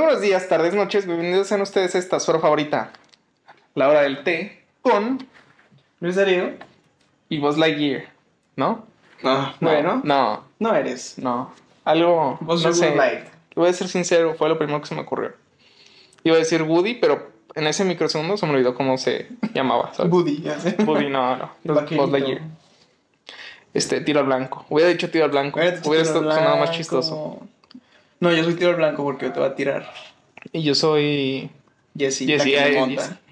buenos días, tardes, noches. Bienvenidos sean ustedes a esta su hora favorita, la hora del té, con Luis Darío. y Buzz Lightyear, ¿no? No, bueno. No eres. No. Algo, Buzz no sé. Light. Voy a ser sincero, fue lo primero que se me ocurrió. Iba a decir Woody, pero en ese microsegundo se me olvidó cómo se llamaba, ¿sabes? Buddy, ya sé. Woody, no. Buzz Lightyear. Tiro al blanco. Hubiera dicho tiro al blanco. Hubiera sonado más chistoso. No, yo soy tiro al blanco porque te va a tirar Y yo soy Jesse, Jesse, la que se monta. Jesse.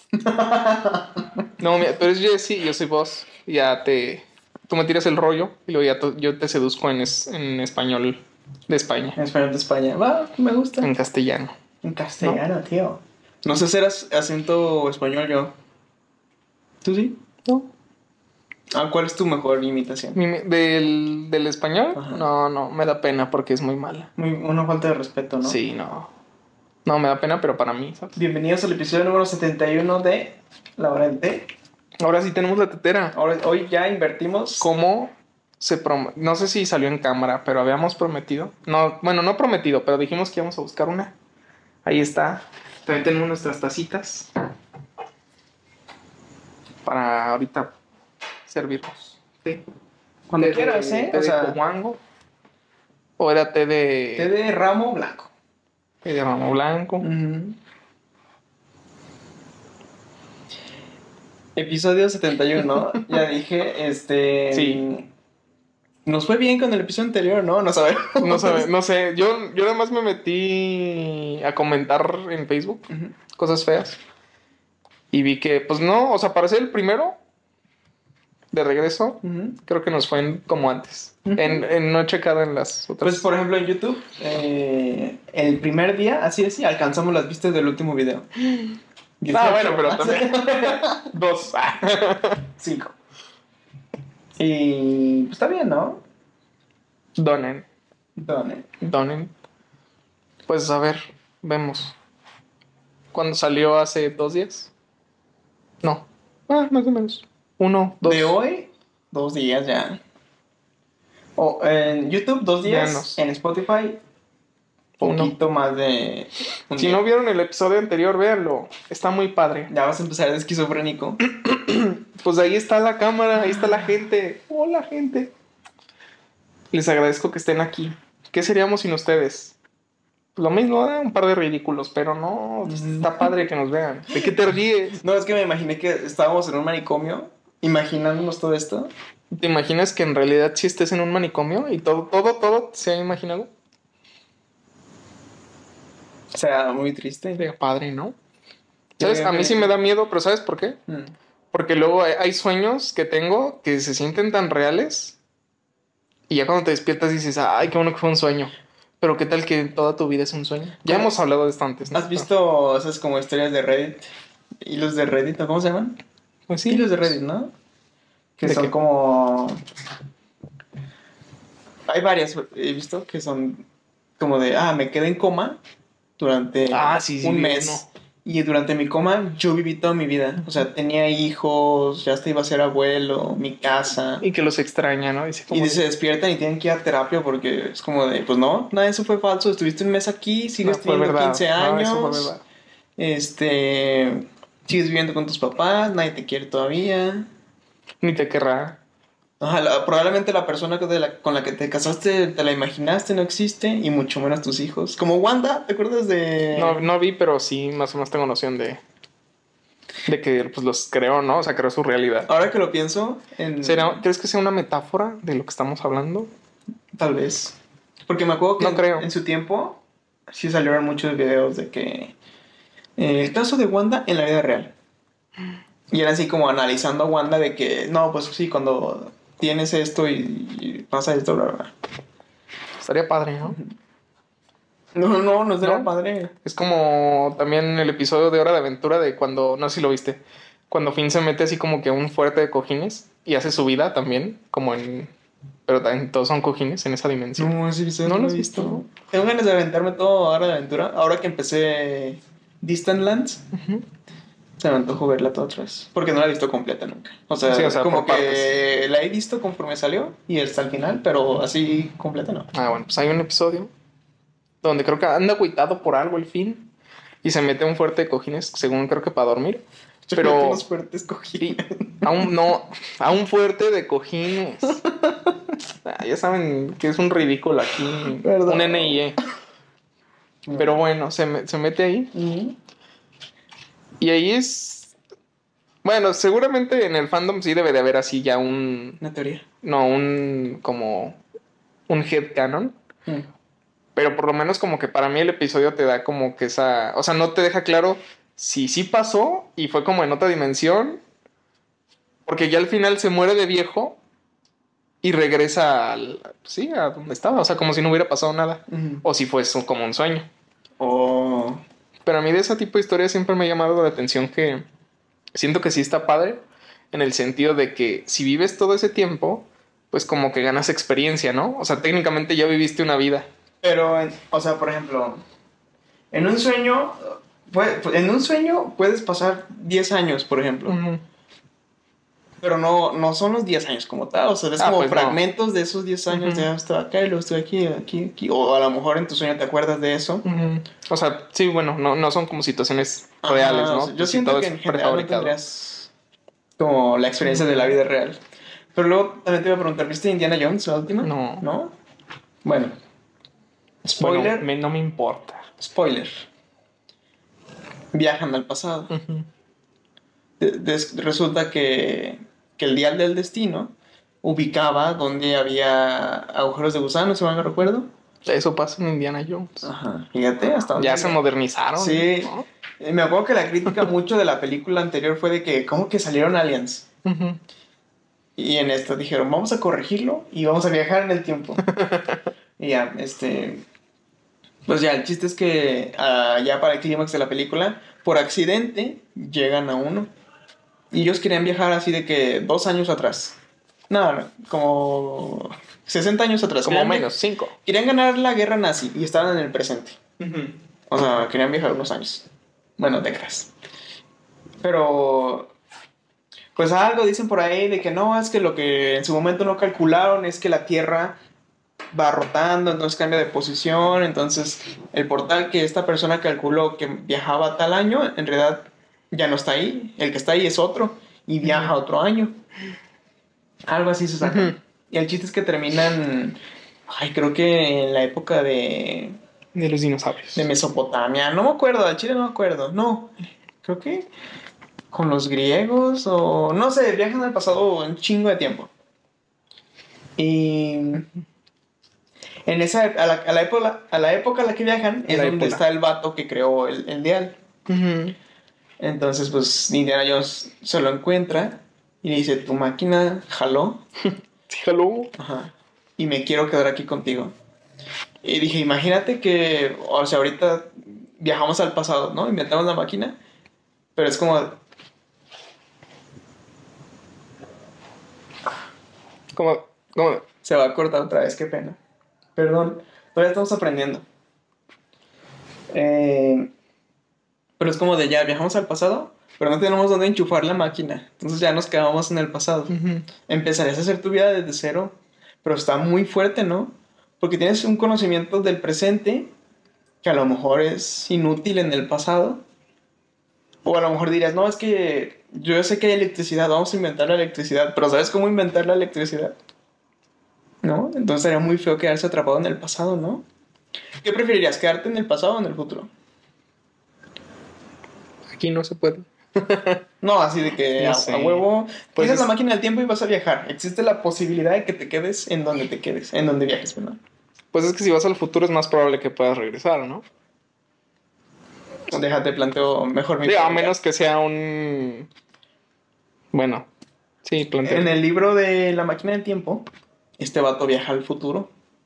No, mira, tú eres Jesse y yo soy Buzz. Tú me tiras el rollo y luego ya yo te seduzco en español de España. En español de España. Va, me gusta. En castellano. En castellano, ¿no? Tío. No sé hacer acento español yo. ¿Tú sí? No. ¿Cuál es tu mejor imitación? ¿Del español? Ajá. No, me da pena porque es muy mala. Una falta de respeto, ¿no? Sí, no. No, me da pena, pero para mí, ¿sabes? Bienvenidos al episodio número 71 de La Hora del Té. Ahora sí tenemos la tetera. Hoy ya invertimos. ¿Cómo no sé si salió en cámara, pero habíamos prometido. No, bueno, no prometido, pero dijimos que íbamos a buscar una. Ahí está. También tenemos nuestras tacitas para ahorita servirnos. Sí. Cuando Té quieras, ¿eh? Té de coguango. O era té de ramo blanco. Té de ramo blanco. Uh-huh. Episodio 71, ¿no? Ya dije, Sí. Nos fue bien con el episodio anterior, ¿no? No sabemos. No sé. Yo nada más me metí a comentar en Facebook cosas feas. Y vi que, pues no, o sea, para ser el primero de regreso, creo que nos fue como antes. En no checado en las otras. Pues, por ejemplo, en YouTube, el primer día, así es, alcanzamos las vistas del último video. 18. Bueno, pero también 2. 5. Y pues está bien, ¿no? Donen. Donen. Pues a ver, vemos. ¿Cuándo salió? ¿Hace 2 días? No. Más o menos. 1, 2. De hoy, 2 días ya. En YouTube, 2 días. Menos. En Spotify, poquito más de... Si no vieron el episodio anterior, véanlo. Está muy padre. Ya vas a empezar de esquizofrénico. Pues ahí está la cámara, ahí está la gente. Hola, gente. Les agradezco que estén aquí. ¿Qué seríamos sin ustedes? Lo mismo, un par de ridículos, pero no, está padre que nos vean. ¿De qué te ríes? No, es que me imaginé que estábamos en un manicomio, imaginándonos todo esto. ¿Te imaginas que en realidad sí estés en un manicomio y todo se ha imaginado? O sea, muy triste. De padre, ¿no? ¿Sabes? A mí sí me da miedo, pero ¿sabes por qué? Porque luego hay sueños que tengo que se sienten tan reales y ya cuando te despiertas dices, ay, qué bueno que fue un sueño. Pero ¿qué tal que toda tu vida es un sueño? Ya hemos hablado de esto antes, ¿no? ¿Has visto esas como historias de Reddit? Hilos de Reddit, ¿no? ¿Cómo se llaman? Pues sí. Hilos de Reddit, ¿no? Que ¿De son qué? como... Hay varias, he visto, que son como de, me quedé en coma durante un mes. No. Y durante mi coma yo viví toda mi vida. O sea, tenía hijos, ya hasta iba a ser abuelo, mi casa. Y que los extraña, ¿no? Y se despiertan y tienen que ir a terapia porque es como de, pues no, nada de eso fue falso. Estuviste un mes aquí, sigues teniendo 15 años. No, eso fue verdad. Sigues viviendo con tus papás, nadie te quiere todavía. Ni te querrá. Probablemente la persona con la que te casaste te la imaginaste, no existe, y mucho menos tus hijos. Como Wanda, ¿te acuerdas de...? No vi, pero sí, más o menos tengo noción de que pues los creó, ¿no? O sea, creó su realidad. Ahora que lo pienso... ¿Crees que sea una metáfora de lo que estamos hablando? Tal vez. Porque me acuerdo que no creo. En su tiempo sí salieron muchos videos de que... el caso de Wanda en la vida real. Y era así como analizando a Wanda de que... No, pues sí, cuando... tienes esto y pasa esto, bla, bla. Estaría padre, ¿no? No estaría padre. Es como también el episodio de Hora de Aventura de cuando, no sé si lo viste, cuando Finn se mete así como que a un fuerte de cojines y hace su vida también, pero también todos son cojines en esa dimensión. No, ese episodio no no lo lo has he visto. visto. Tengo ganas de aventarme todo Hora de Aventura. Ahora que empecé Distant Lands. Se me antojó verla toda otra vez. Porque no la he visto completa nunca. O sea, Sí, como que partes. la he visto conforme salió y hasta el final, pero así completa no. Bueno, pues hay un episodio donde creo que anda agüitado por algo el fin y se mete a un fuerte de cojines, según creo que para dormir. Pero unos fuertes cojines. A un fuerte de cojines. Ya saben que es un ridículo aquí. Perdón. Un NIE. Pero bueno, se mete ahí. Y ahí es... Bueno, seguramente en el fandom sí debe de haber así ya una teoría. No, como un headcanon. Pero por lo menos como que para mí el episodio te da como que esa... O sea, no te deja claro si sí pasó y fue como en otra dimensión. Porque ya al final se muere de viejo y regresa sí, a donde estaba. O sea, como si no hubiera pasado nada. O si fue como un sueño. Pero a mí de ese tipo de historias siempre me ha llamado la atención que siento que sí está padre. En el sentido de que si vives todo ese tiempo, pues como que ganas experiencia, ¿no? O sea, técnicamente ya viviste una vida. Pero, o sea, por ejemplo, en un sueño puedes pasar 10 años, por ejemplo. Pero no son los 10 años como tal. O sea, es como pues fragmentos de esos 10 años. Ya estoy acá y luego estoy aquí. O a lo mejor en tu sueño te acuerdas de eso. O sea, sí, bueno, no son como situaciones reales, ¿no? O sea, yo siento que en general no tendrías como la experiencia de la vida real. Pero luego también te iba a preguntar, ¿viste Indiana Jones, la última? No. Bueno. Spoiler. Bueno, no me importa. Spoiler. Viajan al pasado. Resulta que el dial del destino ubicaba donde había agujeros de gusano, si mal no recuerdo. Eso pasa en Indiana Jones. Ajá. Fíjate, hasta ya se modernizaron. Sí. ¿No? Me acuerdo que la crítica mucho de la película anterior fue de que, ¿cómo que salieron aliens? Y en esta dijeron, vamos a corregirlo y vamos a viajar en el tiempo. Y ya, pues ya, el chiste es que ya para el clímax de la película, por accidente, llegan a uno. Y ellos querían viajar así de que 2 años atrás. No, como 60 años atrás. Como menos, 5. Querían ganar la guerra nazi y estaban en el presente. O sea, querían viajar unos años. Bueno, décadas. Pero pues algo dicen por ahí de que no, es que lo que en su momento no calcularon es que la Tierra va rotando, entonces cambia de posición, entonces el portal que esta persona calculó que viajaba tal año, en realidad ya no está ahí, el que está ahí es otro y viaja otro año. Algo así se saca. Y el chiste es que terminan, creo que en la época de los dinosaurios. De Mesopotamia, no me acuerdo, al chile no me acuerdo, no, creo que con los griegos o no sé, viajan al pasado un chingo de tiempo. Y en esa a la época a la que viajan es donde está el vato que creó el dial. Entonces pues Indiana Jones se lo encuentra y le dice, tu máquina jaló. Sí, jaló. Ajá. Y me quiero quedar aquí contigo. Y dije, imagínate que, o sea, ahorita viajamos al pasado, ¿no? Inventamos la máquina, pero es como... ¿Cómo? Se va a cortar otra vez, qué pena. Perdón, todavía estamos aprendiendo. Pero es como de ya, viajamos al pasado, pero no tenemos dónde enchufar la máquina. Entonces ya nos quedamos en el pasado. Empezarías a hacer tu vida desde cero, pero está muy fuerte, ¿no? Porque tienes un conocimiento del presente que a lo mejor es inútil en el pasado. O a lo mejor dirías, no, es que yo sé que hay electricidad, vamos a inventar la electricidad. Pero ¿sabes cómo inventar la electricidad? ¿No? Entonces sería muy feo quedarse atrapado en el pasado, ¿no? ¿Qué preferirías, quedarte en el pasado o en el futuro? Aquí no se puede. No, así de que a huevo pues tienes la máquina del tiempo y vas a viajar. Existe la posibilidad de que te quedes en donde te quedes, en donde viajes, ¿verdad? Pues es que si vas al futuro es más probable que puedas regresar, ¿no? Déjate, planteo mejor mi pregunta. A menos que sea un... Bueno, sí, planteo. En el libro de La máquina del tiempo, este vato viaja al futuro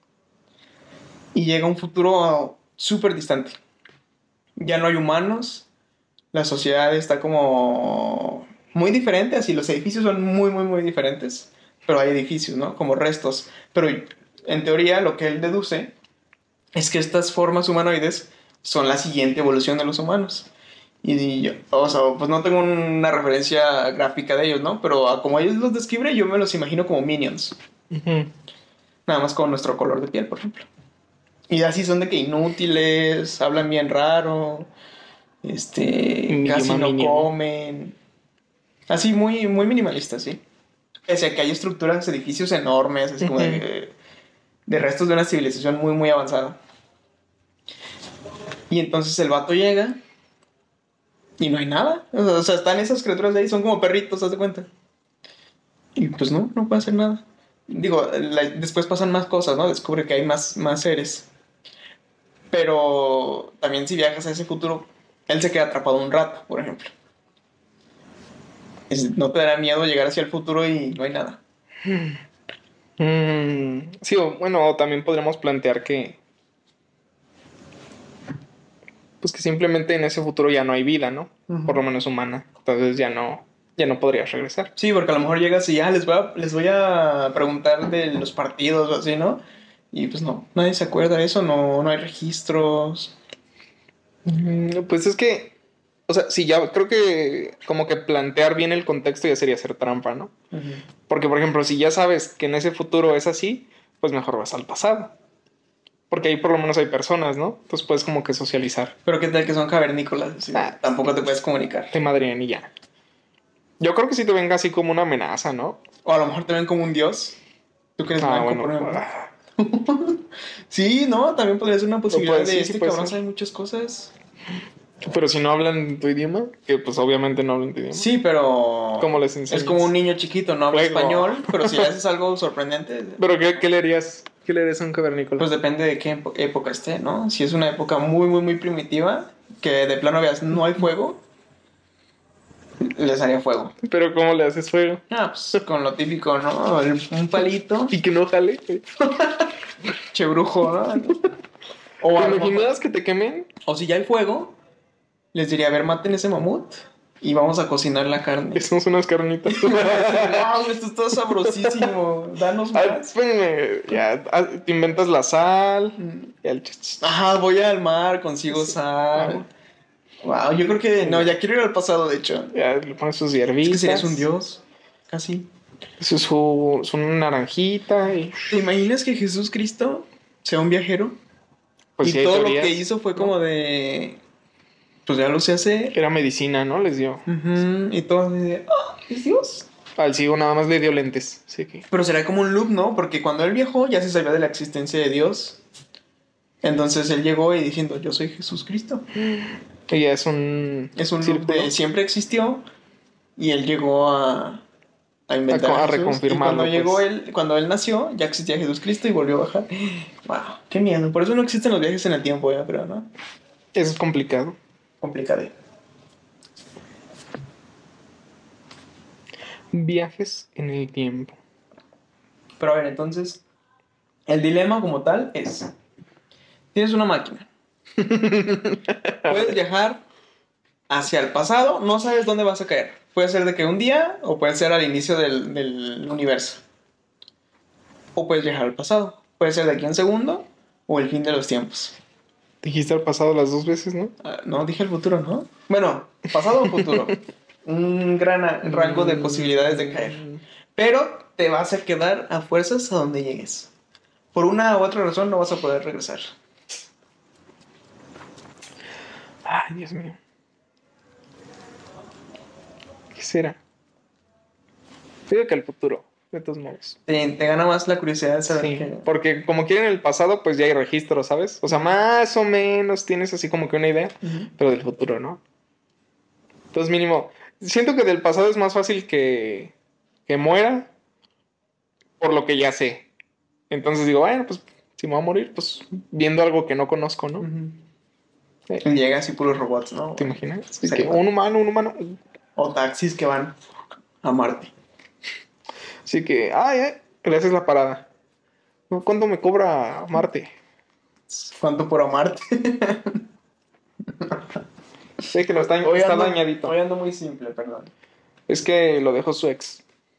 y llega a un futuro súper distante. Ya no hay humanos, la sociedad está como muy diferente, así los edificios son muy, muy, muy diferentes, pero hay edificios, ¿no? Como restos. Pero en teoría lo que él deduce es que estas formas humanoides son la siguiente evolución de los humanos. Y yo, o sea, pues no tengo una referencia gráfica de ellos, ¿no? Pero como ellos los describen, yo me los imagino como minions. Nada más con nuestro color de piel, por ejemplo. Y así son de que inútiles, hablan bien raro, casi no comen. Así muy, muy minimalistas, sí. Pese a que hay estructuras, edificios enormes, así como de restos de una civilización muy, muy avanzada. Y entonces el vato llega y no hay nada. O sea, están esas criaturas de ahí, son como perritos, ¿haz de cuenta? Y pues no puede hacer nada. Digo, después pasan más cosas, ¿no? Descubre que hay más seres. Pero también si viajas a ese futuro, él se queda atrapado un rato, por ejemplo. ¿No te dará miedo llegar hacia el futuro y no hay nada? Sí, bueno, también podríamos plantear que pues que simplemente en ese futuro ya no hay vida, ¿no? Por lo menos humana. Entonces ya no podrías regresar. Sí, porque a lo mejor llegas y ya les voy a preguntar de los partidos o así, ¿no? Y pues no, nadie se acuerda de eso, no hay registros. Pues es que, o sea, sí, ya creo que como que plantear bien el contexto ya sería hacer trampa, ¿no? Porque, por ejemplo, si ya sabes que en ese futuro es así, pues mejor vas al pasado. Porque ahí por lo menos hay personas, ¿no? Entonces puedes como que socializar. Pero qué tal que son cavernícolas, ¿sí? Tampoco te puedes comunicar. Te madrían y ya. Yo creo que sí te venga así como una amenaza, ¿no? O a lo mejor te ven como un dios. ¿Tú crees blanco, bueno, por ejemplo? Sí, ¿no? También podría ser una posibilidad de cabrón sabe muchas cosas. Pero si no hablan tu idioma, que pues obviamente no hablan tu idioma. Sí, pero... ¿Cómo les enseñas? Es como un niño chiquito, no habla español, pero si le haces algo sorprendente... ¿Pero qué le harías? ¿Qué le harías a un cavernícola? Pues depende de qué época esté, ¿no? Si es una época muy, muy, muy primitiva, que de plano veas no hay fuego, les haría fuego. ¿Pero cómo le haces fuego? Pues con lo típico, ¿no? Un palito. Y que no jale. Che brujo, ¿no? O ¿te imaginas que te quemen? O si ya hay fuego, les diría, a ver, maten ese mamut y vamos a cocinar la carne. Somos unas carnitas. ¡Wow! Esto está sabrosísimo. Danos más. Espérenme. Ya, te inventas la sal. Ajá, voy al mar, consigo sal. Wow, yo creo que... No, ya quiero ir al pasado, de hecho. Ya le pones sus hierbitas. Es que serías un dios. Casi. Su naranjita y... ¿Te imaginas que Jesús Cristo sea un viajero? Pues y sí, todo teorías, lo que hizo fue como de... Pues ya lo sé hacer. Era medicina, ¿no? Les dio. Y todo de... ¿Es Dios? Al ciego nada más le dio lentes. Sí que... Pero será como un loop, ¿no? Porque cuando él viajó ya se sabía de la existencia de Dios. Entonces él llegó y diciendo, yo soy Jesús Cristo. Y ya es un loop de siempre existió. Y él llegó a inventar a reconfirmarlo. Y cuando él nació, ya existía Jesús Cristo y volvió a bajar. ¡Wow! ¡Qué miedo! Por eso no existen los viajes en el tiempo, yo creo, ¿no? Eso es complicado. Complicado. Viajes en el tiempo. Pero a ver, entonces, el dilema como tal es... Tienes una máquina. Puedes viajar hacia el pasado, no sabes dónde vas a caer. Puede ser de que un día o puede ser al inicio del universo. O puedes viajar al pasado. Puede ser de aquí a un segundo o el fin de los tiempos. Dijiste al pasado las dos veces, ¿no? No, dije el futuro, ¿no? Bueno, pasado o futuro. Un gran rango de posibilidades de caer. Pero te vas a quedar a fuerzas a donde llegues. Por una u otra razón no vas a poder regresar. Ay, Dios mío. ¿Qué será? Digo que el futuro, de todos modos. Te gana más la curiosidad de saber que... Porque como quieren el pasado, pues ya hay registro, ¿sabes? O sea, más o menos tienes así como que una idea, pero del futuro, ¿no? Entonces, mínimo, siento que del pasado es más fácil que muera por lo que ya sé. Entonces digo, bueno, pues si me voy a morir, pues viendo algo que no conozco, ¿no? Llega así puros robots, ¿no? ¿Te imaginas? Sí, que un humano. O taxis que van a Marte. Así que, le haces la parada. ¿Cuánto me cobra Marte? ¿Cuánto por Marte? Sí, que está dañadito. Hoy ando muy simple, perdón. Es que lo dejó su ex.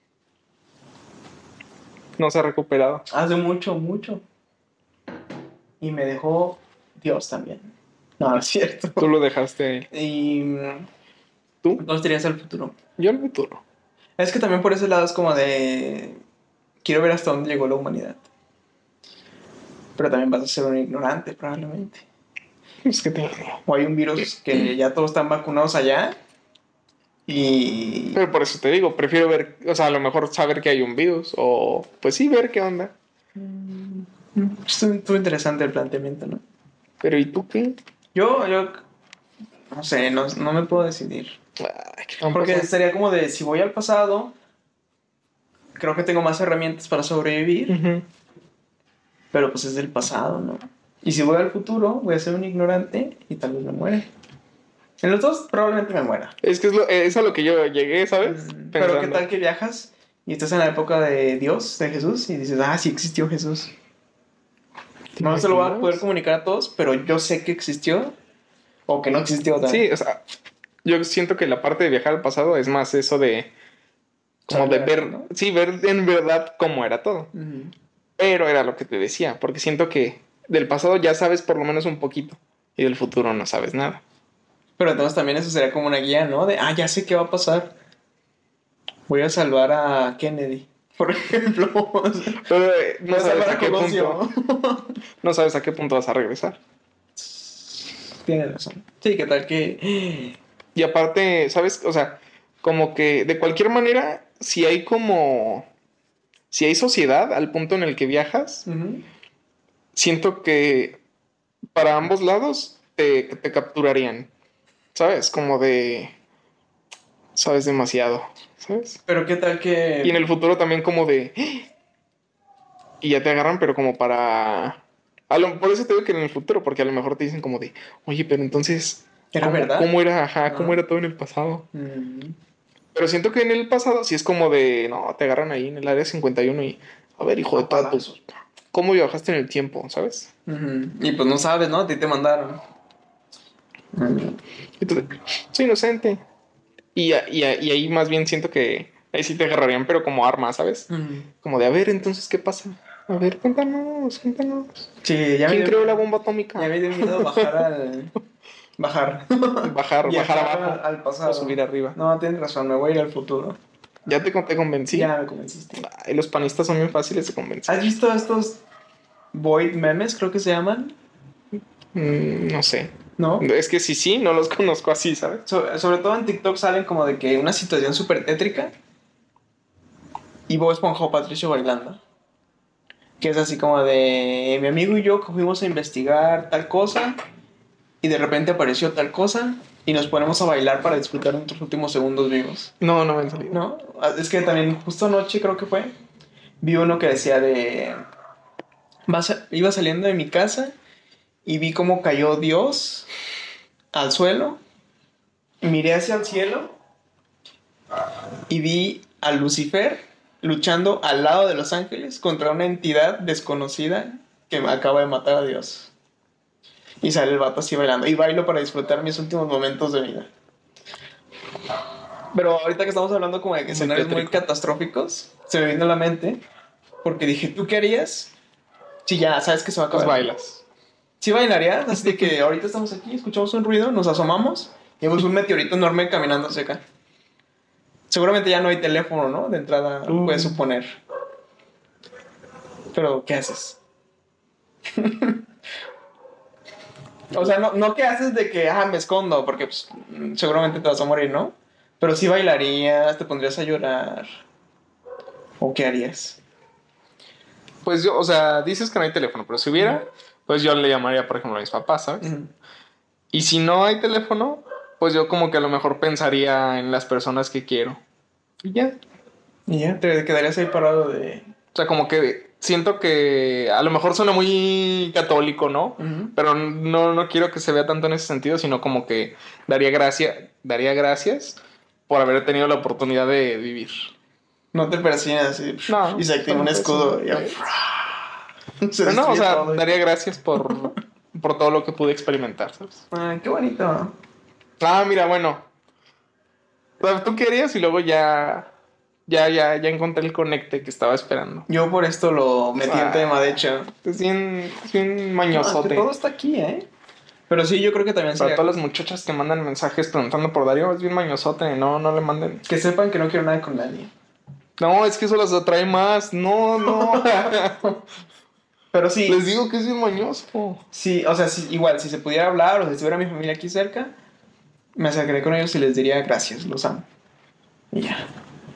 No se ha recuperado. Hace mucho. Y me dejó Dios también. No es cierto. Tú lo dejaste a él. Y... ¿Tú? ¿Dónde estarías al futuro? Yo al futuro. Es que también por ese lado es como de... Quiero ver hasta dónde llegó la humanidad. Pero también vas a ser un ignorante, probablemente. Es que te... O hay un virus que ya todos están vacunados allá. Y... Pero por eso te digo, prefiero ver, o sea, a lo mejor saber que hay un virus. O pues sí, ver qué onda. Estuvo interesante el planteamiento, ¿no? Pero ¿y tú qué? Yo no sé, no me puedo decidir. Ay, qué Porque pasó. sería como de, si voy al pasado, creo que tengo más herramientas para sobrevivir, Ujú. pero pues es del pasado, ¿no? Y si voy al futuro, voy a ser un ignorante y tal vez me muera. En los dos probablemente me muera. Es que es a lo que yo llegué, ¿sabes? Pero ¿qué Pensando. tal que viajas y estás en la época de Dios, de Jesús, y dices, sí existió Jesús? ¿Te No se lo voy a imaginas? poder comunicar a todos, pero yo sé que existió o que no existió también. Sí, o sea, yo siento que la parte de viajar al pasado es más eso de... Como de Saber, ver, ¿no? sí, ver en verdad cómo era todo. Ujú. Pero era lo que te decía, porque siento que del pasado ya sabes por lo menos un poquito y del futuro no sabes nada. Pero entonces también eso sería como una guía, ¿no? De, ya sé qué va a pasar. Voy a salvar a Kennedy, por ejemplo. Pero Voy no a sabes salvar a a qué Colosio. punto, no sabes a qué punto vas a regresar. Tienes razón. Sí, ¿qué tal que...? Y aparte, ¿sabes? O sea, como que de cualquier manera, si hay sociedad al punto en el que viajas, Ujú. siento que para ambos lados te capturarían, ¿sabes? Como de, sabes demasiado, ¿sabes? Pero ¿qué tal que...? Y en el futuro también como de, y ya te agarran, pero como para... por eso te digo que en el futuro, porque a lo mejor te dicen como de, oye, pero entonces, ¿Era verdad? ¿cómo era, ajá, cómo Ah. era todo en el pasado? Mm. Pero siento que en el pasado sí es como de, no, te agarran ahí en el área 51 y, a ver, hijo de todo, pues, ¿cómo viajaste en el tiempo, sabes? Ujú. Y pues no sabes, ¿no? A ti te mandaron. Y tú, soy inocente. Y ahí más bien siento que ahí sí te agarrarían, pero como arma, ¿sabes? Ujú. Como de, a ver, entonces, ¿qué pasa? A ver, cuéntanos. Sí, ya ¿Quién me creó la dio, bomba atómica? ya me dio miedo bajar. Bajar Viajar abajo al pasado. o subir arriba. No, tienes razón, me voy a ir al futuro. Ya te convencí. Ya me convenciste. Ay, los panistas son bien fáciles de convencer. ¿Has visto estos Void memes, creo que se llaman? No sé. ¿No? Es que sí, no los conozco así, ¿sabes? Sobre todo en TikTok salen como de que una situación súper tétrica y Bob Esponja o Patricio bailando. Que es así como de mi amigo y yo que fuimos a investigar tal cosa y de repente apareció tal cosa y nos ponemos a bailar para disfrutar nuestros últimos segundos vivos. No me han salido. ¿No? Es que también justo anoche creo que fue, vi uno que decía de... Iba saliendo de mi casa y vi cómo cayó Dios al suelo. Miré hacia el cielo y vi a Lucifer luchando al lado de los ángeles contra una entidad desconocida que acaba de matar a Dios. Y sale el vato así bailando. Y bailo para disfrutar mis últimos momentos de vida. Pero ahorita que estamos hablando como de que escenarios muy catastróficos, se me vino a la mente porque dije, ¿tú qué harías si ya sabes que se va a Pues acabar? bailas. ¿Sí bailarías? Así de que ahorita estamos aquí, escuchamos un ruido, nos asomamos y vemos un meteorito enorme caminando hacia acá. Seguramente ya no hay teléfono, ¿no? De entrada, puedes suponer. Pero, ¿qué haces? O sea, no qué haces de que, me escondo, porque pues, seguramente te vas a morir, ¿no? Pero sí bailarías, te pondrías a llorar. ¿O qué harías? Pues yo, o sea, dices que no hay teléfono, pero si hubiera, pues yo le llamaría, por ejemplo, a mis papás, ¿sabes? Ujú. Y si no hay teléfono, pues yo como que a lo mejor pensaría en las personas que quiero. Y ya. Y ya, te quedarías ahí parado de... O sea, como que siento que a lo mejor suena muy católico, ¿no? Ujú. Pero no quiero que se vea tanto en ese sentido, sino como que daría gracias por haber tenido la oportunidad de vivir. No te persinas así. No, Y se activa un no, escudo. Y ya, se Pero no, o destruye sea, todo. daría gracias por todo lo que pude experimentar, ¿sabes? Qué bonito. Mira, bueno. O sea, tú querías y luego ya encontré el conecte que estaba esperando. Yo por esto lo metí en tema, de hecho. Es bien No, es que mañosote. todo está aquí, ¿eh? Pero sí, yo creo que también Para sería... todas las muchachas que mandan mensajes preguntando por Darío, es bien mañosote. No le manden. Que sepan que no quiero nada con nadie. No, es que eso las atrae más. No. Pero sí. Les digo que es bien mañoso. Sí, o sea, igual, si se pudiera hablar o si estuviera mi familia aquí cerca, me acercaré con ellos y les diría gracias, los amo. Y ya.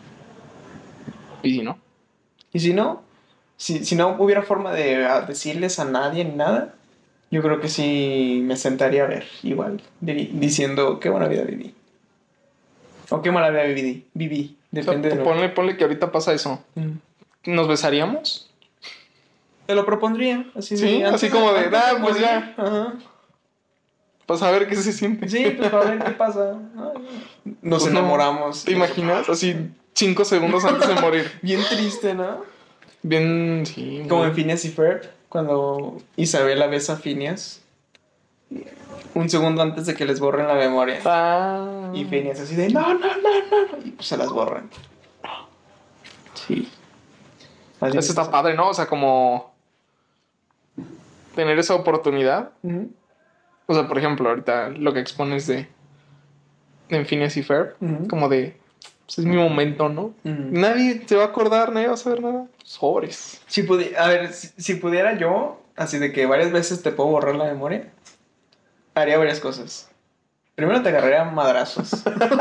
¿Y si no? Y si no, si no hubiera forma de decirles a nadie ni nada, yo creo que sí me sentaría a ver, igual, diciendo qué buena vida viví. O qué mala vida viví. Depende o sea, ponle que ahorita pasa eso. ¿Nos besaríamos? Te lo propondría. Así sí, así como de, pues ya. Ajá. Pues a ver qué se siente. Sí, pues para ver qué pasa. Nos enamoramos. ¿Te imaginas? Así 5 segundos antes de morir. Bien triste, ¿no? Bien, sí. Como en Phineas y Ferb, cuando Isabela besa a Phineas. Un segundo antes de que les borren la memoria. Y Phineas así de, no. Y pues se las borran. Sí. Eso está padre, ¿no? O sea, como tener esa oportunidad. O sea, por ejemplo, ahorita lo que expones de Phineas y Ferb, como de, pues es mi momento, ¿no? Nadie se va a acordar, nadie va a saber nada. Sobres. Si pudiera yo, así de que varias veces te puedo borrar la memoria, haría varias cosas. Primero te agarraría madrazos.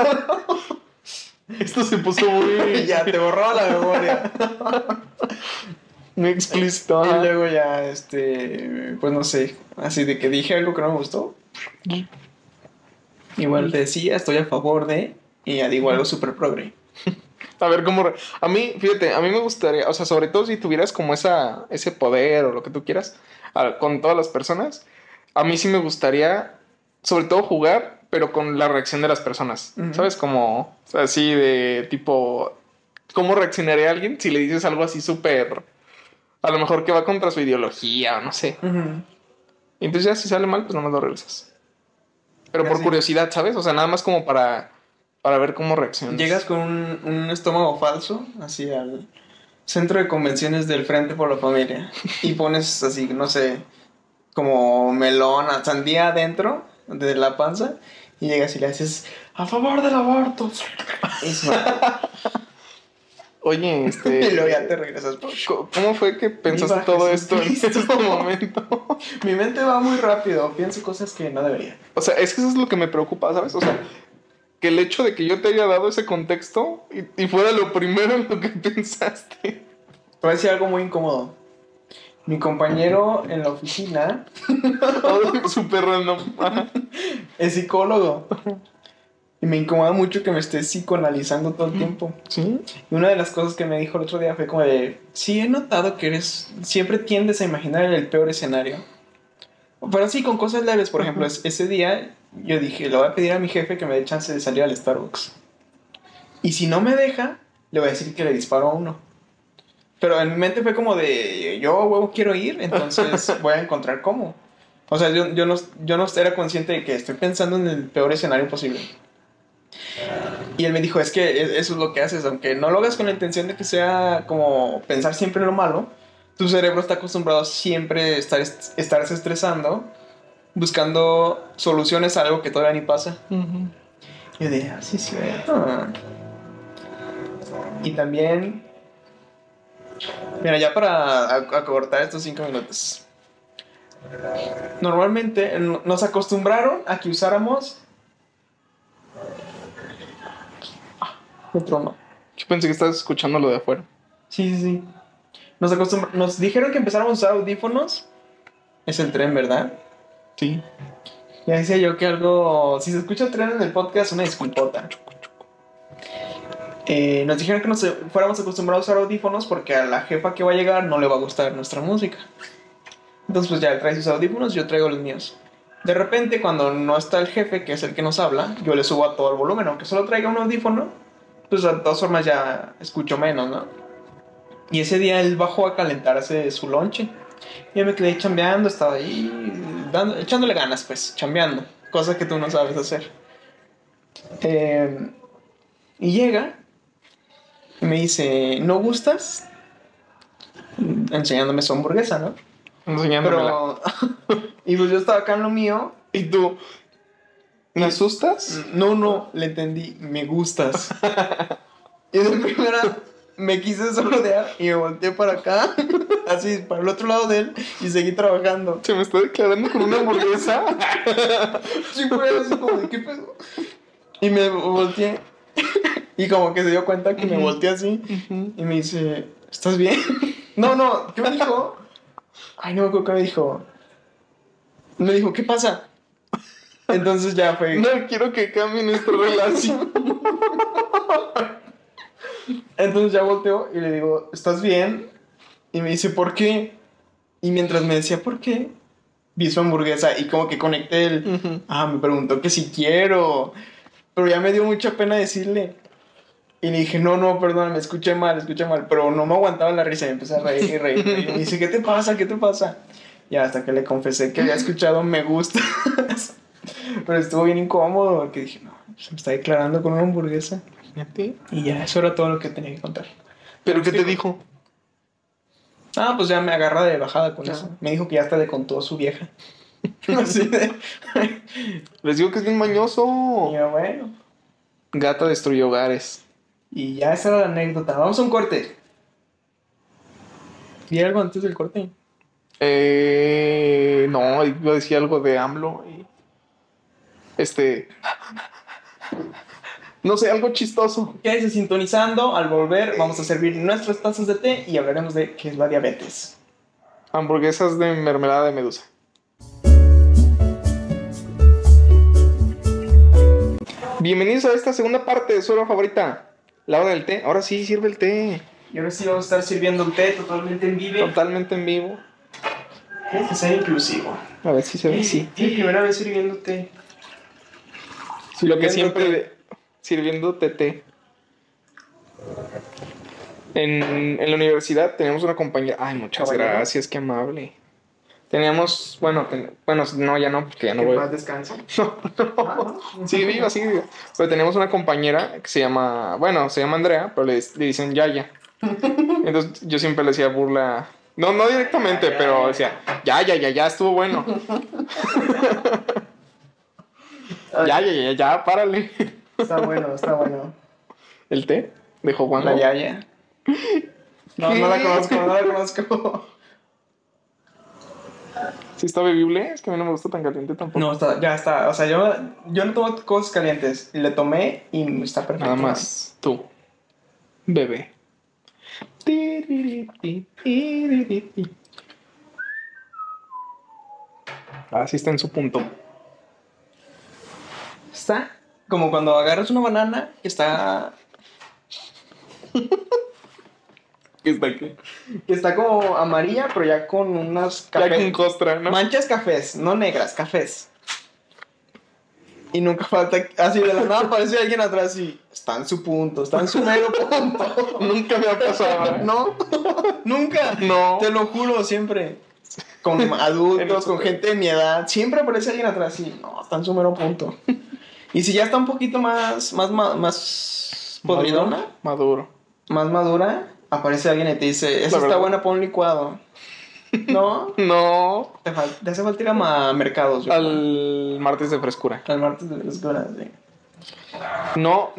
Esto se puso muy... Ya, te borraba la memoria. Muy explícito. Y luego ya, pues no sé, así de que dije algo que no me gustó. Igual te decía, estoy a favor de, y ya digo algo súper progre. A ver cómo... A mí, fíjate, a mí me gustaría, o sea, sobre todo si tuvieras como ese poder o lo que tú quieras con todas las personas, a mí sí me gustaría, sobre todo jugar, pero con la reacción de las personas. ¿Sabes? Como, o sea, así de tipo, ¿cómo reaccionaría alguien si le dices algo así súper... A lo mejor que va contra su ideología o no sé. Y entonces ya si sale mal, pues nomás lo regresas. Pero por curiosidad, ¿sabes? O sea, nada más como para ver cómo reaccionas. Llegas con un estómago falso, así al centro de convenciones del Frente por la Familia. Y pones así, no sé, como melón, sandía adentro de la panza. Y llegas y le haces, a favor del aborto. Eso. Oye, Y luego ya te regresas. ¿Cómo fue que pensaste todo esto en este momento? Mi mente va muy rápido. Pienso cosas que no debería. O sea, es que eso es lo que me preocupa, ¿sabes? O sea, que el hecho de que yo te haya dado ese contexto y fuera lo primero en lo que pensaste. Te voy a decir algo muy incómodo. Mi compañero en la oficina... Súper random. Es psicólogo. Y me incomoda mucho que me esté psicoanalizando todo el tiempo. ¿Sí? Y una de las cosas que me dijo el otro día fue como de... Sí, he notado que siempre tiendes a imaginar el peor escenario. Pero sí, con cosas leves. Por ejemplo, ese día yo dije... Le voy a pedir a mi jefe que me dé chance de salir al Starbucks. Y si no me deja, le voy a decir que le disparo a uno. Pero en mi mente fue como de... Yo, huevo, quiero ir, entonces voy a encontrar cómo. O sea, yo no era consciente de que estoy pensando en el peor escenario posible. Y él me dijo, es que eso es lo que haces, aunque no lo hagas con la intención de que sea como pensar siempre en lo malo, tu cerebro está acostumbrado a siempre estarse estresando, buscando soluciones a algo que todavía ni pasa. Y yo dije, sí, sí. Y también, mira, ya para acortar estos 5 minutos. Normalmente nos acostumbraron a que usáramos... Otro no. Yo pensé que estabas escuchando lo de afuera. Sí. Nos dijeron que empezáramos a usar audífonos. Es el tren, ¿verdad? Sí. Ya decía yo que algo... Si se escucha el tren en el podcast, una disculpota. Nos dijeron que nos fuéramos acostumbrados a usar audífonos porque a la jefa que va a llegar no le va a gustar nuestra música. Entonces pues ya él trae sus audífonos, yo traigo los míos. De repente, cuando no está el jefe, que es el que nos habla, yo le subo a todo el volumen. Aunque solo traiga un audífono, pues de todas formas ya escucho menos, ¿no? Y ese día él bajó a calentarse su lonche. Y yo me quedé chambeando, estaba ahí echándole ganas, pues, chambeando. Cosa que tú no sabes hacer. Y llega y me dice, ¿no gustas? Enseñándome su hamburguesa, ¿no? Enseñándomela. Pero... y pues yo estaba acá en lo mío. ¿Y tú? ¿Me asustas? No, le entendí. Me gustas. Y de primera me quise solorear y me volteé para acá. así para el otro lado de él y seguí trabajando. Se me está declarando con una hamburguesa. Sí, fue así como de ¿qué pedo? Y me volteé. Y como que se dio cuenta que me volteé así. Y me dice, ¿estás bien? No, ¿qué me dijo? Ay, no me acuerdo qué me dijo. Me dijo, ¿qué pasa? Entonces ya fue. No quiero que cambie nuestra relación. Entonces ya volteo y le digo, ¿estás bien? Y me dice, ¿por qué? Y mientras me decía, ¿por qué? Vi su hamburguesa y como que conecté el... me preguntó que si quiero. Pero ya me dio mucha pena decirle. Y le dije, no, perdón, me escuché mal. Pero no me aguantaba la risa y empecé a reír y reír. Y me dice, ¿qué te pasa? Y hasta que le confesé que había escuchado me gusta. Pero estuvo bien incómodo porque dije, no, se me está declarando con una hamburguesa. Fíjate. Y ya, eso era todo lo que tenía que contar. ¿Pero qué te dijo? Pues ya me agarra de bajada con eso. Me dijo que ya hasta le contó a su vieja. Así de... Les digo que es bien mañoso. Y yo, bueno. Gata destruye hogares. Y ya esa era la anécdota. Vamos a un corte. ¿Y algo antes del corte? No, iba a decir algo de AMLO. No sé, algo chistoso. Quédese sintonizando. Al volver vamos a servir nuestras tazas de té y hablaremos de qué es la diabetes. Hamburguesas de mermelada de medusa. Bienvenidos a esta segunda parte de su hora favorita, la hora del té. Ahora sí, sirve el té. Y ahora sí vamos a estar sirviendo el té totalmente en vivo. Totalmente en vivo. Tienes que ser inclusivo. A ver si se ve, sí. Es mi primera vez sirviendo té. Lo que siempre sirviéndote té. En la universidad teníamos una compañera. Ay, muchas gracias, qué amable. Teníamos, no, ya no, porque ya no voy. Que paz descanse. No. Sigue viva. Pero teníamos una compañera que se llama Andrea, pero le dicen Yaya. Entonces yo siempre le hacía burla. No directamente, pero decía, ya, estuvo bueno. Ya, párale. Está bueno. ¿El té? ¿De Juan? La Yaya. No la conozco. ¿Sí está bebible? Es que a mí no me gusta tan caliente tampoco. No, ya está. O sea, yo no tomo cosas calientes. Le tomé y está perfecto. Nada más tú, bebé. Así está en su punto. Está como cuando agarras una banana que está... ¿Qué está aquí? Que está como amarilla, pero ya con unas cafés. Ya con costra, ¿no? Manchas cafés, no negras, cafés. Y nunca falta... Así de la nada aparece alguien atrás y... Está en su punto, está en su mero punto. Nunca me ha pasado. ¿No? Nunca. No. Te lo juro, siempre. Con adultos, con gente de mi edad. Siempre aparece alguien atrás y... No, está en su mero punto. Y si ya está un poquito más podridona. Más madura. Aparece alguien y te dice... Esa está buena para un licuado. ¿No? No. Te hace falta ir a mercados. Al martes de frescura. Al martes de frescura, sí. No,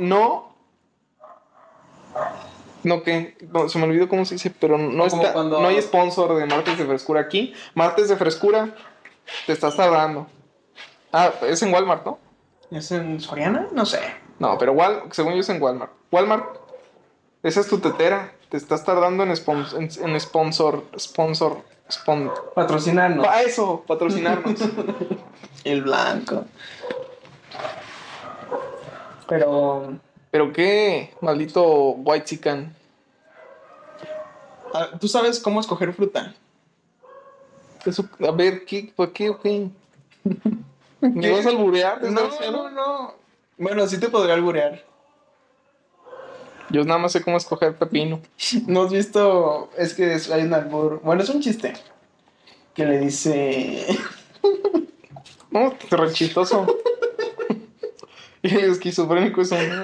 ¿qué? No, se me olvidó cómo se dice, pero no hay sponsor de martes de frescura aquí. Martes de frescura, te estás tardando. Es en Walmart, ¿no? ¿Es en Soriana? No sé. No, pero según yo es en Walmart. Walmart, esa es tu tetera. Te estás tardando en sponsor. Patrocinarnos. Eso, patrocinarnos. El blanco. ¿Pero qué? Maldito white chicken. ¿Tú sabes cómo escoger fruta? Eso, a ver, ¿por qué? Okay. ¿Me vas a alburear? No. Bueno, sí te podría alburear. Yo nada más sé cómo escoger pepino. ¿No has visto? Es que hay un albur. Bueno, es un chiste. Que le dice... No, re chistoso. Y el esquizofrénico es un...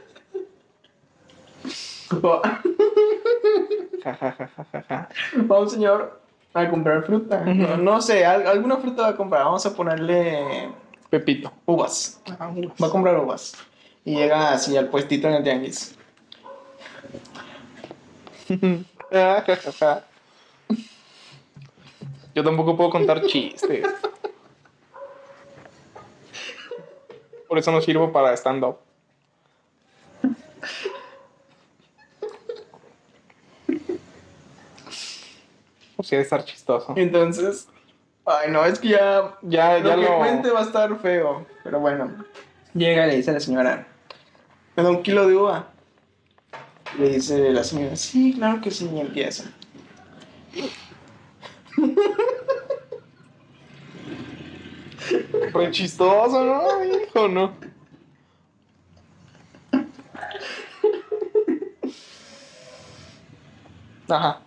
Va un señor a comprar fruta. No sé, alguna fruta va a comprar. Vamos a ponerle... Pepito. Uvas. Va a comprar uvas. Y llega así al puestito en el tianguis. Yo tampoco puedo contar chistes. Por eso no sirvo para stand-up. O sea, de estar chistoso. Entonces, ay, no, es que ya Ya que lo... cuente va a estar feo. Pero bueno, llega y le dice a la señora, ¿me da 1 kilo de uva? Le dice la señora, sí, claro que sí, y empieza. Re chistoso, ¿no? Hijo, no. Ajá.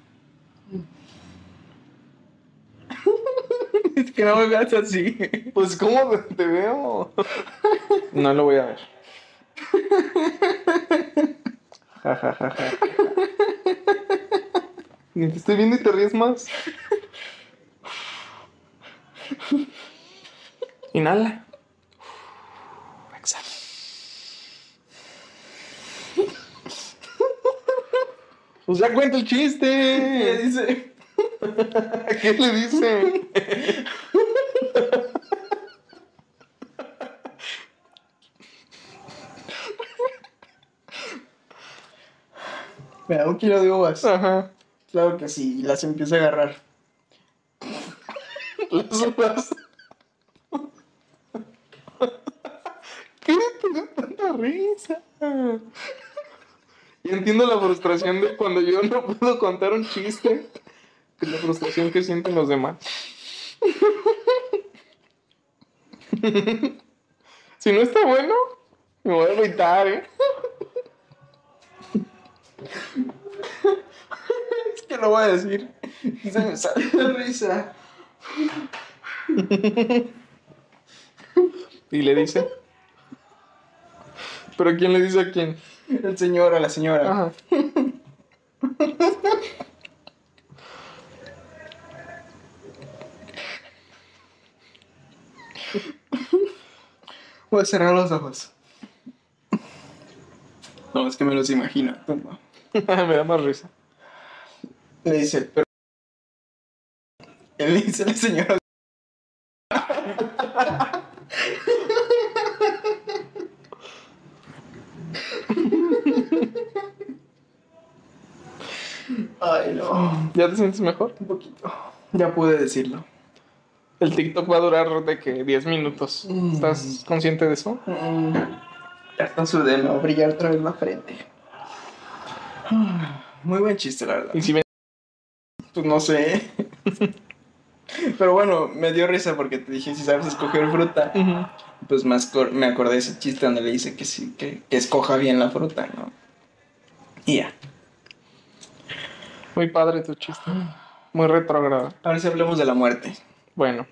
Es que no me veas así. Pues, ¿cómo te veo? No lo voy a ver. Ja, ja, ja, ja. Ni te estoy viendo y te ríes más. Inhala. Exhala. Pues ya cuenta el Le chiste. dice, ¿Qué le dice? me da 1 kilo de uvas. Ajá. Claro que sí, y las empieza a agarrar. Las uvas. ¿Qué te da tanta risa? Y entiendo la frustración de cuando yo no puedo contar un chiste. Que es la frustración que sienten los demás. Si no está bueno, me voy a agüitar, ¿eh? Es que lo voy a decir. Y se me sale la risa. Y le dice. ¿Pero quién le dice a quién? El señor a la señora. Ajá. Voy a cerrar los ojos. No, es que me los imagino. No. Me da más risa. Le dice, pero... Él le dice a la señora... Ay, no. ¿Ya te sientes mejor? Un poquito. Ya pude decirlo. El TikTok va a durar de que 10 minutos. ¿Estás consciente de eso? Ya está sudé, me va a brillar otra vez la frente. Muy buen chiste, la verdad. Y si ven... Pues no sé. Pero bueno, me dio risa porque te dije, si sabes escoger fruta, pues me acordé de ese chiste donde le dice que sí, que escoja bien la fruta, ¿no? Y ya. Muy padre tu chiste. Muy retrógrado. Ahora sí hablemos de la muerte. Bueno.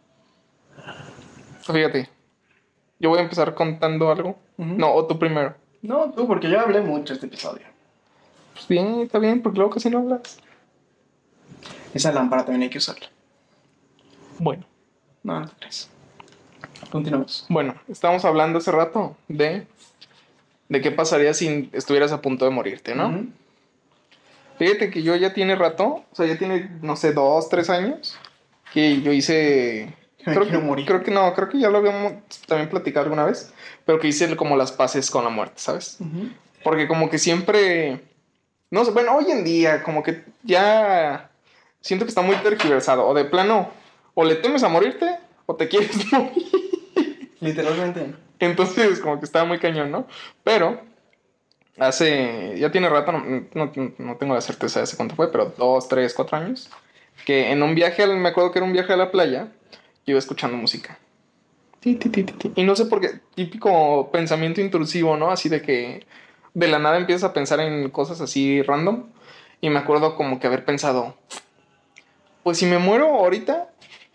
Fíjate. Yo voy a empezar contando algo. No, o tú primero. No, tú, porque yo hablé mucho este episodio. Pues bien, está bien, porque luego casi no hablas. Esa lámpara también hay que usarla. Bueno. No, no te crees. Continuamos. Bueno, estábamos hablando hace rato de qué pasaría si estuvieras a punto de morirte, ¿no? Ujú. Fíjate que yo ya tiene rato, o sea, ya tiene, no sé, 2, 3 años, que yo hice... Me quiero morir. Creo que ya lo habíamos también platicado alguna vez, pero que hice como las paces con la muerte, ¿sabes? Ujú. Porque como que siempre... No sé, bueno, hoy en día como que ya siento que está muy tergiversado. O de plano, o le temes a morirte, o te quieres morir. Literalmente. Entonces como que estaba muy cañón, ¿no? Pero ya tiene rato, no tengo la certeza de hace cuánto fue, pero 2, 3, 4 años, que en un viaje, me acuerdo que era un viaje a la playa, yo iba escuchando música. Ti, ti, ti, ti, ti. Y no sé por qué, típico pensamiento intrusivo, ¿no? Así de que de la nada empiezas a pensar en cosas así random. Y me acuerdo como que haber pensado, pues si me muero ahorita,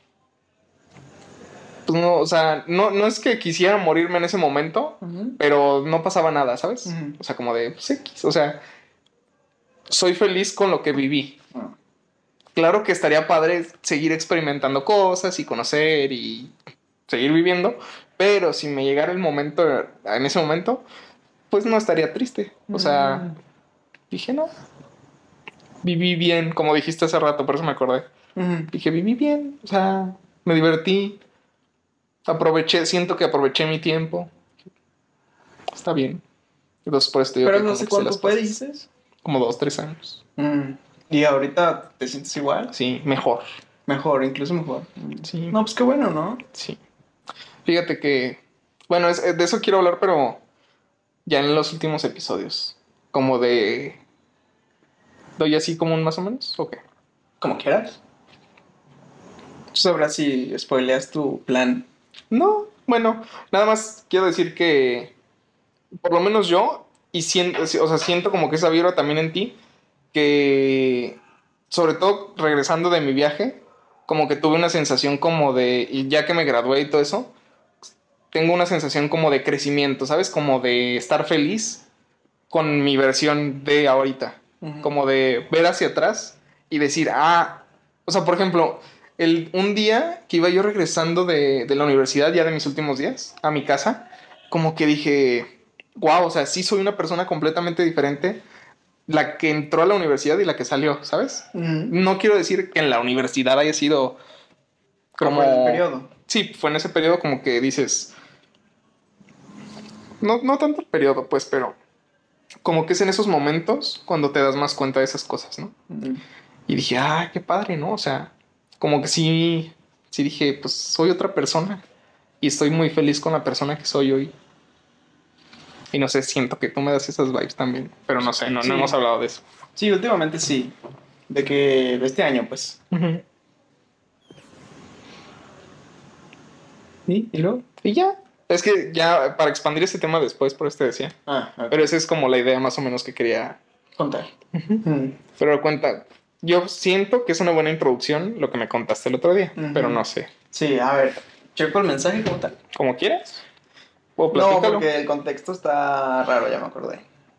pues no, o sea, no es que quisiera morirme en ese momento, pero no pasaba nada, ¿sabes? O sea, como de, pues X, o sea, soy feliz con lo que viví. Claro que estaría padre seguir experimentando cosas y conocer y seguir viviendo, pero si me llegara el momento, en ese momento, pues no estaría triste. O sea, dije no. Viví bien, como dijiste hace rato, por eso me acordé. Dije, viví bien, o sea, me divertí, siento que aproveché mi tiempo. Está bien. Entonces, por esto digo ¿Pero que no como sé que se cuánto las fue, pasas. dices? Como 2, 3 años. ¿Y ahorita te sientes igual? Sí, mejor. Mejor, incluso mejor. Sí, No, pues qué bueno, ¿no? sí. Fíjate que, bueno, de eso quiero hablar, pero ya en los últimos episodios. Como de... ¿Doy así como un más o menos? ¿O qué? Como quieras. Tú sabrás si spoileas tu plan. No, bueno, nada más quiero decir que por lo menos yo, y siento, o sea, siento como que esa vibra también en ti, que sobre todo regresando de mi viaje, como que tuve una sensación como de, y ya que me gradué y todo eso, tengo una sensación como de crecimiento, ¿sabes? Como de estar feliz con mi versión de ahorita, como de ver hacia atrás y decir, o sea, por ejemplo, un día que iba yo regresando de la universidad, ya de mis últimos días, a mi casa, como que dije, wow, o sea, sí soy una persona completamente diferente, la que entró a la universidad y la que salió, ¿sabes? No quiero decir que en la universidad haya sido Como en el periodo. Sí, fue en ese periodo como que dices, no tanto el periodo, pues, pero como que es en esos momentos cuando te das más cuenta de esas cosas, ¿no? Y dije, qué padre, ¿no? O sea, como que sí dije, pues soy otra persona y estoy muy feliz con la persona que soy hoy. Y no sé, siento que tú me das esas vibes también, pero no sé, no Sí. hemos hablado de eso. Sí, últimamente sí. De que este año, pues. ¿Sí? ¿Y luego? Y ya. Es que ya para expandir ese tema después, por eso te decía. Ok. Pero esa es como la idea más o menos que quería Contar. Pero cuenta, yo siento que es una buena introducción lo que me contaste el otro día, pero no sé. Sí, a ver. Checo el mensaje como tal. Como quieras. O No, platícalo. porque el contexto está raro, ya me acordé.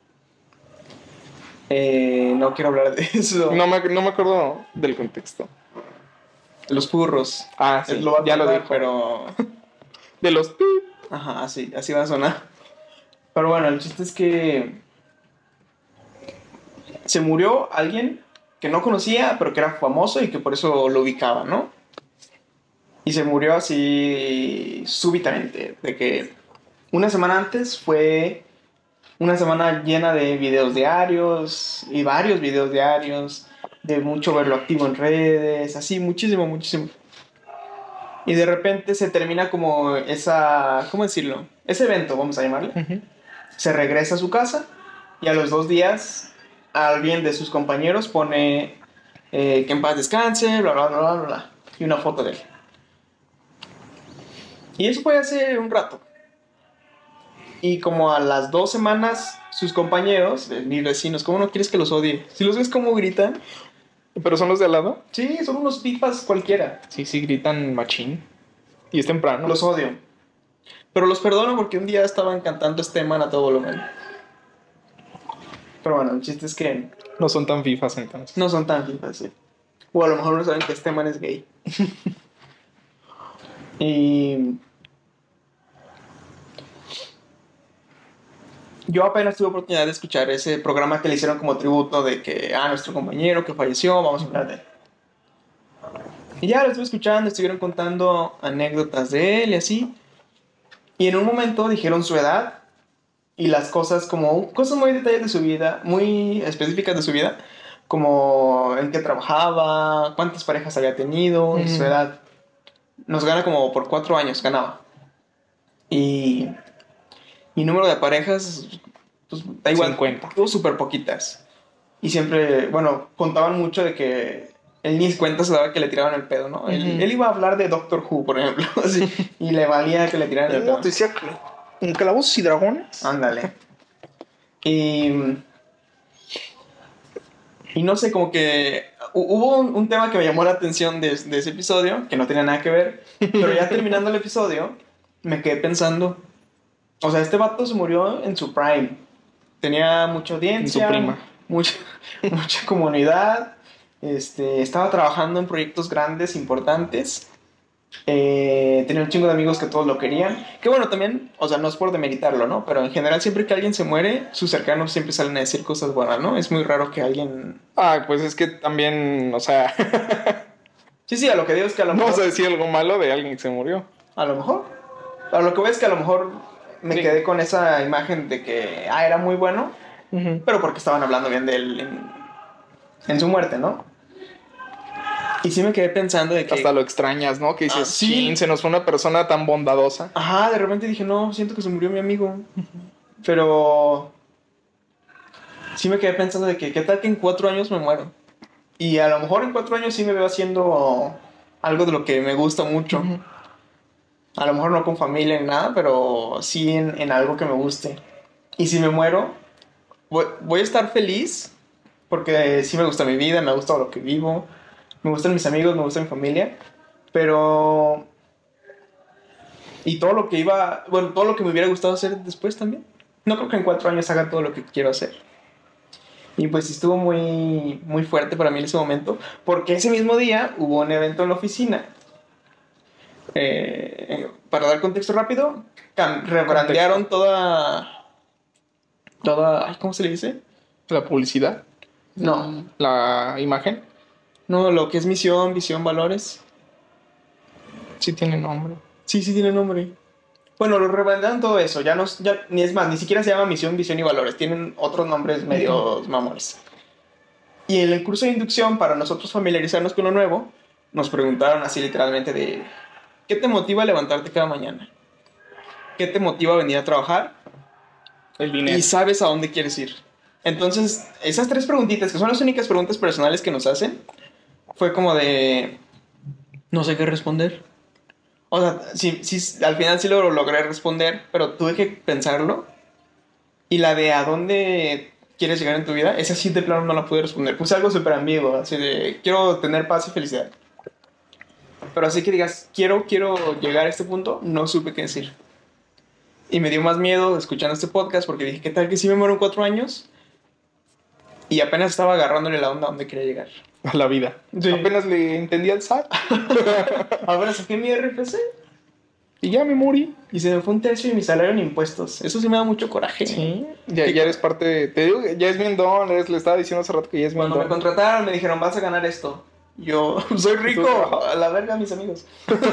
No quiero hablar de eso. No me acuerdo del contexto. Los furros. Sí, Lo va a ya lo contar, dijo. pero... De los pip. Ajá, así va a sonar. Pero bueno, el chiste es que se murió alguien que no conocía, pero que era famoso y que por eso lo ubicaba, ¿no? Y se murió así súbitamente, de que una semana antes fue una semana llena de videos diarios y varios videos diarios, de mucho verlo activo en redes, así, muchísimo, muchísimo. Y de repente se termina como ¿cómo decirlo? Ese evento, vamos a llamarle. Se regresa a su casa y a los 2 días alguien de sus compañeros pone que en paz descanse, bla, bla, bla, bla, bla, y una foto de él. Y eso fue hace un rato. Y como a las 2 semanas, sus compañeros, mis vecinos, ¿cómo no quieres que los odie? Si los ves cómo gritan. ¿Pero son los de al lado? Sí, son unos pipas cualquiera. Sí, gritan machín. Y es temprano. Los odio. Pero los perdono porque un día estaban cantando este man a todo volumen. Pero bueno, el chiste es que No son tan fifas entonces. no son tan pipas, sí. O a lo mejor no saben que este man es gay. Y yo apenas tuve oportunidad de escuchar ese programa que le hicieron como tributo de que, nuestro compañero que falleció, vamos a hablar de él. Y ya lo estuve escuchando, estuvieron contando anécdotas de él y así. Y en un momento dijeron su edad y las cosas cosas muy detalles de su vida, muy específicas de su vida, como en qué trabajaba, cuántas parejas había tenido y su edad. Nos gana como por 4 años, ganaba. Y número de parejas, pues da igual. 50. Tuvo súper poquitas. Y siempre, bueno, contaban mucho de que él ni cuenta se daba que le tiraban el pedo, ¿no? Él iba a hablar de Doctor Who, por ejemplo, así, y le valía que le tiraran el pedo. Te decía que en Calabozos y Dragones. Ándale. Y no sé, como que hubo un tema que me llamó la atención de ese episodio, que no tenía nada que ver, pero ya terminando el episodio, me quedé pensando, o sea, este vato se murió en su prime, tenía mucha audiencia, En su prima. mucha comunidad, estaba trabajando en proyectos grandes, importantes, tenía un chingo de amigos que todos lo querían, que bueno, también, o sea, no es por demeritarlo, ¿no? Pero en general siempre que alguien se muere, sus cercanos siempre salen a decir cosas buenas, ¿no? Es muy raro que alguien... Pues es que también, o sea, Sí, a lo que digo es que a lo No mejor... vas a decir algo malo de alguien que se murió. A lo mejor. A lo que veo es que a lo mejor me quedé con esa imagen de que, era muy bueno, pero porque estaban hablando bien de él en su muerte, ¿no? Y sí me quedé pensando de que... Hasta lo extrañas, ¿no? Que dices, sí. chin, se nos fue una persona tan bondadosa. Ajá, de repente dije, no, siento que se murió mi amigo. Pero... sí me quedé pensando de que, ¿qué tal que en 4 años me muero? Y a lo mejor en 4 años sí me veo haciendo algo de lo que me gusta mucho. A lo mejor no con familia ni nada, pero sí en algo que me guste. Y si me muero, voy a estar feliz porque sí me gusta mi vida, me gusta lo que vivo, me gustan mis amigos, me gusta mi familia, pero... y todo lo que todo lo que me hubiera gustado hacer después también. No creo que en 4 años haga todo lo que quiero hacer. Y pues estuvo muy, muy fuerte para mí en ese momento, porque ese mismo día hubo un evento en la oficina. Para dar contexto rápido, rebrandearon toda, ¿cómo se le dice? La publicidad. No, La imagen. no, lo que es misión, visión, valores. Sí tiene nombre. Sí tiene nombre. Bueno, lo rebrandearon todo eso, ni es más, ni siquiera se llama misión, visión y valores, tienen otros nombres medios mamones. Y en el curso de inducción, para nosotros familiarizarnos con lo nuevo, nos preguntaron así literalmente de... ¿qué te motiva a levantarte cada mañana? ¿Qué te motiva a venir a trabajar? El dinero. Y sabes a dónde quieres ir. Entonces, esas 3 preguntitas, que son las únicas preguntas personales que nos hacen, fue como de... no sé qué responder. O sea, sí, al final sí lo logré responder, pero tuve que pensarlo. Y la de a dónde quieres llegar en tu vida, esa sí de plano no la pude responder. Puse algo súper ambiguo, así de quiero tener paz y felicidad. Pero así que digas, quiero llegar a este punto, no supe qué decir. Y me dio más miedo escuchando este podcast porque dije, ¿qué tal que si me muero en 4 años? Y apenas estaba agarrándole la onda a donde quería llegar. A la vida. Sí. Apenas le entendí al SAT. Ahora saqué mi RFC. Y ya me morí. Y se me fue 1/3 de mi salario en impuestos. Eso sí me da mucho coraje. Sí. Ya eres parte de... Te digo, ya es bien don. Le estaba diciendo hace rato que ya es bien Cuando don. me contrataron me dijeron, vas a ganar esto. Yo, soy rico. A la verga, mis amigos.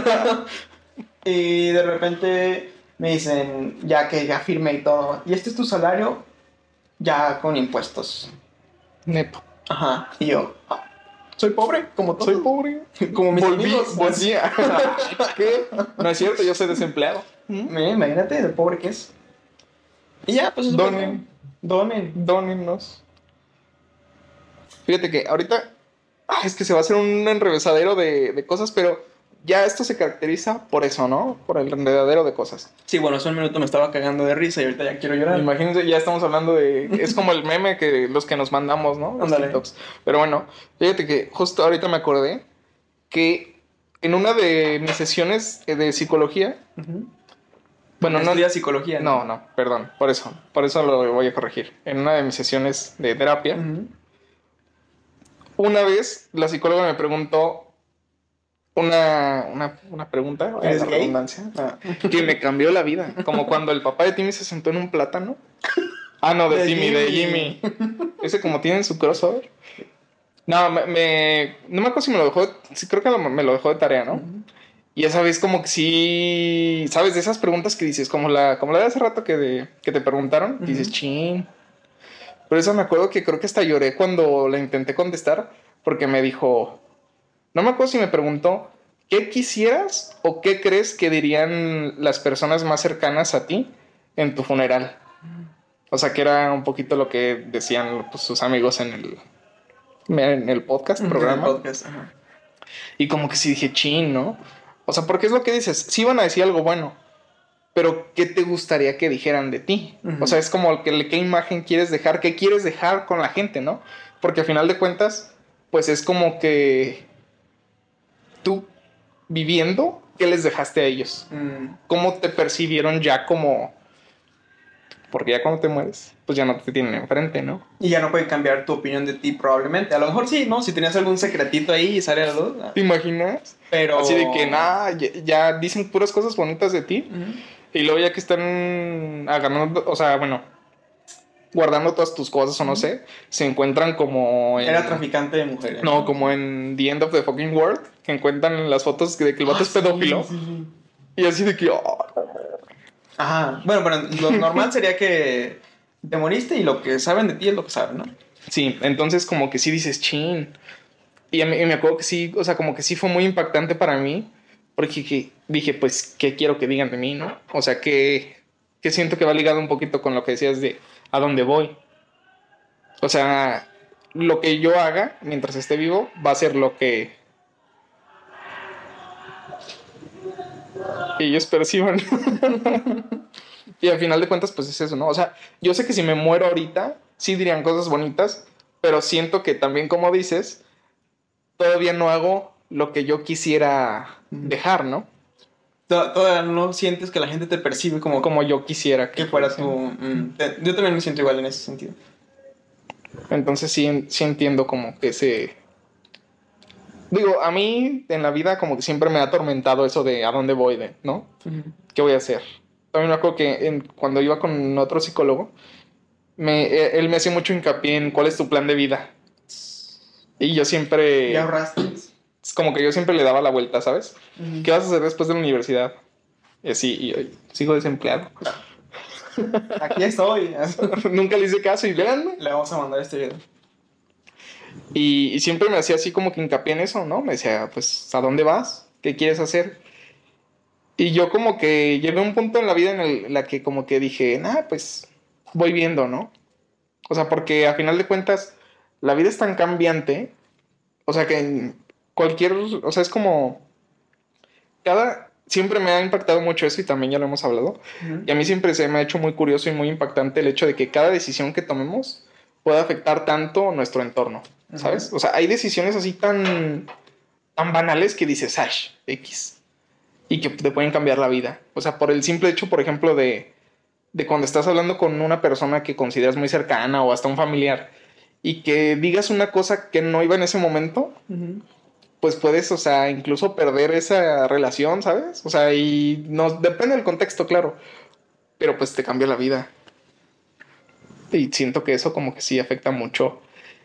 Y de repente me dicen, ya que ya firmé y todo. Y este es tu salario ya con impuestos. Neto. Ajá. Y yo, soy pobre, como todos. Soy pobre. Como mis amigos. Volví. ¿Qué? No es cierto, yo soy desempleado. Imagínate de pobre que es. Y ya, pues eso Donen. Dónennos. Fíjate que ahorita... es que se va a hacer un enrevesadero de cosas, pero ya esto se caracteriza por eso, ¿no? Por el enredadero de cosas. Sí, bueno, hace un minuto me estaba cagando de risa y ahorita ya quiero llorar. Imagínense, ya estamos hablando de... es como el meme que los que nos mandamos, ¿no? Los Ándale. TikToks. Pero bueno, fíjate que justo ahorita me acordé que en una de mis sesiones de psicología... Bueno, no... estudia psicología. No, perdón, por eso lo voy a corregir. En una de mis sesiones de terapia, una vez la psicóloga me preguntó una pregunta, ¿Eres la gay? redundancia, que me cambió la vida. Como cuando el papá de Timmy se sentó en un plátano. Ah, no, de Jimmy. Ese como tienen su crossover. No, no me acuerdo si me lo dejó, sí, creo que me lo dejó de tarea, ¿no? Y esa vez como que sí, ¿sabes? De esas preguntas que dices, como la de hace rato que te preguntaron, dices, chin. Pero eso me acuerdo que creo que hasta lloré cuando la intenté contestar, porque me dijo, no me acuerdo si me preguntó, ¿qué quisieras o qué crees que dirían las personas más cercanas a ti en tu funeral? O sea, que era un poquito lo que decían pues, sus amigos en el podcast, programa. En el podcast, ajá. Y como que sí dije, chin, ¿no? O sea, porque es lo que dices, sí van a decir algo bueno, pero ¿qué te gustaría que dijeran de ti? O sea, es como qué imagen quieres dejar, qué quieres dejar con la gente, ¿no? Porque al final de cuentas, pues es como que tú viviendo, ¿qué les dejaste a ellos? ¿Cómo te percibieron ya como... Porque ya cuando te mueres, pues ya no te tienen enfrente, ¿no? Y ya no puede cambiar tu opinión de ti probablemente. A lo mejor sí, ¿no? Si tenías algún secretito ahí y sale a la luz. ¿Te imaginas? Pero... así de que nada, ya dicen puras cosas bonitas de ti. Y luego ya que están agarrando, o sea, bueno, guardando todas tus cosas o no sé, se encuentran como Era traficante de mujeres. No, como en The End of the Fucking World, que encuentran las fotos de que el vato es pedófilo. Sí. Y así de que... Ajá. Bueno, pero lo normal sería que te moriste y lo que saben de ti es lo que saben, ¿no? Sí, entonces como que sí dices, chin. Y me acuerdo que sí, o sea, como que sí fue muy impactante para mí, porque dije, pues, ¿qué quiero que digan de mí, no? O sea, que siento que va ligado un poquito con lo que decías de a dónde voy. O sea, lo que yo haga mientras esté vivo va a ser lo que ellos perciban. Y al final de cuentas, pues es eso, ¿no? O sea, yo sé que si me muero ahorita, sí dirían cosas bonitas, pero siento que también, como dices, todavía no hago lo que yo quisiera dejar, ¿no? Todavía no sientes que la gente te percibe Como yo quisiera que fuera tu... yo también me siento igual en ese sentido. Entonces sí entiendo como que Digo, a mí en la vida como que siempre me ha atormentado eso de a dónde voy, ¿no? ¿Qué voy a hacer? También me acuerdo que cuando iba con otro psicólogo, él me hacía mucho hincapié en cuál es tu plan de vida. Y yo siempre... ¿Ya ahorraste? Es como que yo siempre le daba la vuelta, ¿sabes? ¿Qué vas a hacer después de la universidad? Y así, y sigo desempleado. Aquí estoy. Nunca le hice caso y véanme. Le vamos a mandar este video. Y siempre me hacía así como que hincapié en eso, ¿no? Me decía, pues, ¿a dónde vas? ¿Qué quieres hacer? Y yo como que llegué a un punto en la vida en la que como que dije, pues voy viendo, ¿no? O sea, porque a final de cuentas la vida es tan cambiante, o sea, que en o sea, es como siempre me ha impactado mucho eso y también ya lo hemos hablado. Y a mí siempre se me ha hecho muy curioso y muy impactante el hecho de que cada decisión que tomemos puede afectar tanto nuestro entorno, ¿sabes? O sea, hay decisiones así tan banales que dices, X. Y que te pueden cambiar la vida. O sea, por el simple hecho, por ejemplo, de cuando estás hablando con una persona que consideras muy cercana o hasta un familiar y que digas una cosa que no iba en ese momento, pues puedes, o sea, incluso perder esa relación, ¿sabes? O sea, y no depende del contexto, claro, pero pues te cambia la vida. Y siento que eso como que sí afecta mucho